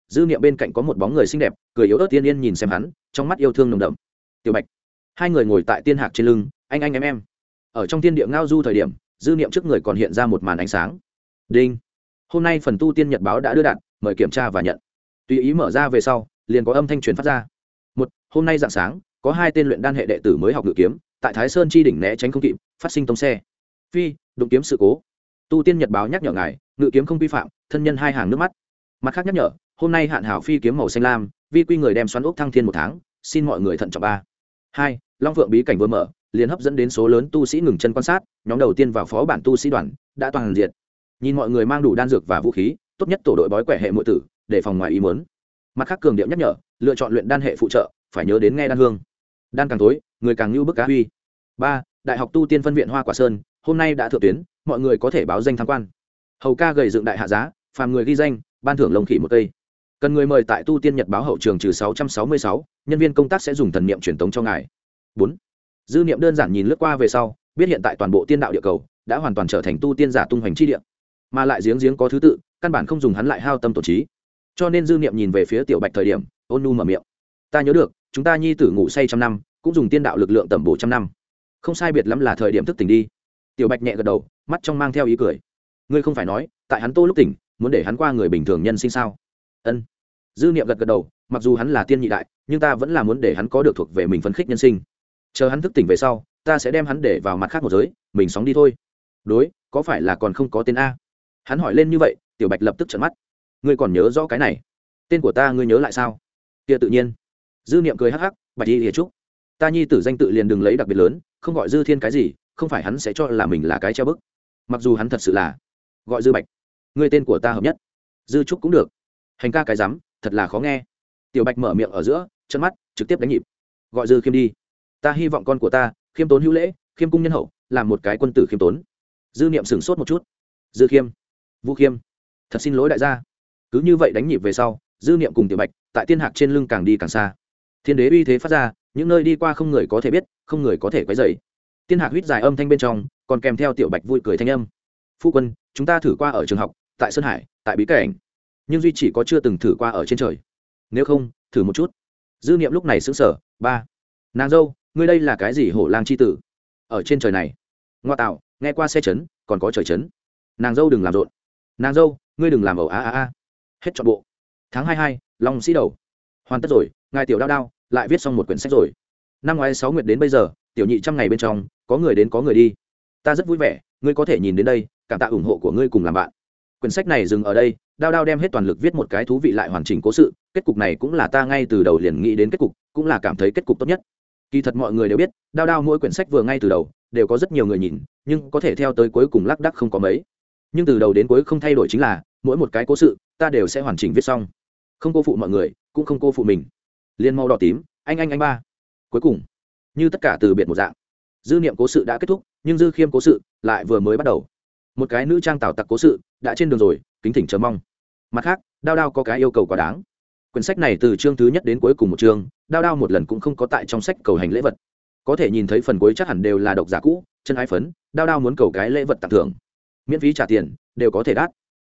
Speaker 1: dư niệm bên cạnh có một bóng người xinh đẹp cười yếu ớt tiên yên nhìn xem hắn, trong mắt yêu thương nồng đậm. Tiểu Bạch. Hai người ngồi tại tiên hạc trên lưng, anh em. Ở trong tiên địa ngao du thời điểm, dư niệm trước người còn hiện ra một màn ánh sáng. Đinh. Hôm nay phần tu tiên nhật báo đã đưa đạn, mời kiểm tra và nhận. Tùy ý mở ra về sau, liền có âm thanh truyền phát ra. Một, hôm nay rạng sáng, có 2 tên luyện đan hệ đệ tử mới học ngự kiếm, tại Thái Sơn chi đỉnh né tránh không kịp, phát sinh tông xe. Phi, đụng kiếm sự cố. Tu tiên nhật báo nhắc nhở ngài, ngự kiếm không vi phạm, thân nhân 2 hàng nước mắt. Mặt khác nhắc nhở, hôm nay hạn hảo phi kiếm màu xanh lam, vi quy người đem xoắn ốc thăng thiên 1 tháng, xin mọi người thận trọng 3. 2, Long Phượng bí cảnh vừa mở, liền hấp dẫn đến số lớn tu sĩ ngừng chân quan sát, nhóm đầu tiên vào phó bản tu sĩ đoàn đã toàn diệt. Nhìn mọi người mang đủ đan dược và vũ khí, tốt nhất tổ đội bói quẻ hệ muội tử, để phòng ngoài ý muốn. Mặt khác cường điệu nhắc nhở, lựa chọn luyện đan hệ phụ trợ, phải nhớ đến nghe đan hương. Đan càng tối, người càng lưu bức cá huy. 3, Đại học tu tiên phân viện Hoa Quả Sơn, hôm nay đã thượng tuyến, mọi người có thể báo danh tham quan. Hầu ca gầy dựng đại hạ giá, phàm người ghi danh, ban thưởng lồng khỉ 1 cây. Cần người mời tại tu tiên nhật báo hậu trường trừ 666, nhân viên công tác sẽ dùng thần niệm truyền tống cho ngài. 4. Dư niệm đơn giản nhìn lướt qua về sau, biết hiện tại toàn bộ tiên đạo địa cầu đã hoàn toàn trở thành tu tiên giả tung hoành chi địa, mà lại giếng có thứ tự, căn bản không dùng hắn lại hao tâm tổn trí. Cho nên dư niệm nhìn về phía Tiểu Bạch thời điểm, ôn nhu mở miệng. Ta nhớ được, chúng ta nhi tử ngủ say 100 năm, cũng dùng tiên đạo lực lượng tẩm bổ 100 năm. Không sai biệt lắm là thời điểm thức tỉnh đi. Tiểu Bạch nhẹ gật đầu, mắt trong mang theo ý cười. Ngươi không phải nói, tại hắn tô lúc tỉnh, muốn để hắn qua người bình thường nhân sinh sao? Ân. Dư niệm gật gật đầu, mặc dù hắn là tiên nhị đại, nhưng ta vẫn là muốn để hắn có được thuộc về mình phấn khích nhân sinh. Chờ hắn thức tỉnh về sau, ta sẽ đem hắn để vào mặt khác một giới, mình sóng đi thôi. Đối, có phải là còn không có tên a? Hắn hỏi lên như vậy, Tiểu Bạch lập tức trợn mắt. Ngươi còn nhớ rõ cái này? Tên của ta ngươi nhớ lại sao? Kia tự nhiên. Dư niệm cười hắc hắc, Bạch Y Liệt Trúc. Ta nhi tử danh tự liền đừng lấy đặc biệt lớn, không gọi Dư Thiên cái gì, không phải hắn sẽ cho là mình là cái treo bức. Mặc dù hắn thật sự là gọi Dư Bạch. Ngươi tên của ta hợp nhất. Dư Trúc cũng được. Hành ca cái rắm, thật là khó nghe. Tiểu Bạch mở miệng ở giữa, chân mắt trực tiếp đánh nhịp. Gọi Dư Khiêm đi. Ta hy vọng con của ta khiêm tốn hữu lễ, khiêm cung nhân hậu, làm một cái quân tử khiêm tốn. Dư niệm sửng sốt một chút. Dư Khiêm, Vũ Khiêm, thật xin lỗi đại gia. Cứ như vậy đánh nhịp về sau, dư niệm cùng Tiểu Bạch tại tiên hạc trên lưng càng đi càng xa. Thiên đế uy thế phát ra, những nơi đi qua không người có thể biết, không người có thể quấy rầy. Tiên hạc huýt dài âm thanh bên trong, còn kèm theo Tiểu Bạch vui cười thanh âm. Phu quân, chúng ta thử qua ở trường học, tại sơn hải, tại bí cảnh, nhưng duy chỉ có chưa từng thử qua ở trên trời. Nếu không, thử một chút. Dư niệm lúc này sững sờ. 3. Nàng dâu, ngươi đây là cái gì hổ lang chi tử? Ở trên trời này? Ngoa tạo, nghe qua xe chấn, còn có trời chấn. Nàng dâu đừng làm rộn. Nàng dâu, ngươi đừng làm ẩu a. Hết trọn bộ. Tháng 22, Long Sĩ Đầu. Hoàn tất rồi, ngài Tiểu Đao Đao lại viết xong một quyển sách rồi. Năm ngoái 6 nguyệt đến bây giờ, tiểu nhị 100 ngày bên trong, có người đến có người đi. Ta rất vui vẻ, ngươi có thể nhìn đến đây, cảm tạ ủng hộ của ngươi cùng làm bạn. Quyển sách này dừng ở đây, Đao Đao đem hết toàn lực viết một cái thú vị lại hoàn chỉnh cố sự, kết cục này cũng là ta ngay từ đầu liền nghĩ đến kết cục, cũng là cảm thấy kết cục tốt nhất. Kỳ thật mọi người đều biết, Đao Đao mỗi quyển sách vừa ngay từ đầu đều có rất nhiều người nhìn, nhưng có thể theo tới cuối cùng lác đác không có mấy. Nhưng từ đầu đến cuối không thay đổi chính là, mỗi một cái cố sự, ta đều sẽ hoàn chỉnh viết xong. Không cô phụ mọi người, cũng không cô phụ mình. Liên màu đỏ tím, anh ba. Cuối cùng, như tất cả từ biệt một dạng. Dư niệm cố sự đã kết thúc, nhưng Dư Khiêm cố sự lại vừa mới bắt đầu. Một cái nữ trang tảo tặc cố sự đã trên đường rồi, kính thỉnh chờ mong. Mặt khác, Đao Đao có cái yêu cầu quá đáng. Quyển sách này từ chương thứ nhất đến cuối cùng một chương, Đao Đao một lần cũng không có tại trong sách cầu hành lễ vật. Có thể nhìn thấy phần cuối chắc hẳn đều là độc giả cũ, chân ái phấn, Đao Đao muốn cầu cái lễ vật tặng thưởng, miễn phí trả tiền, đều có thể đắt.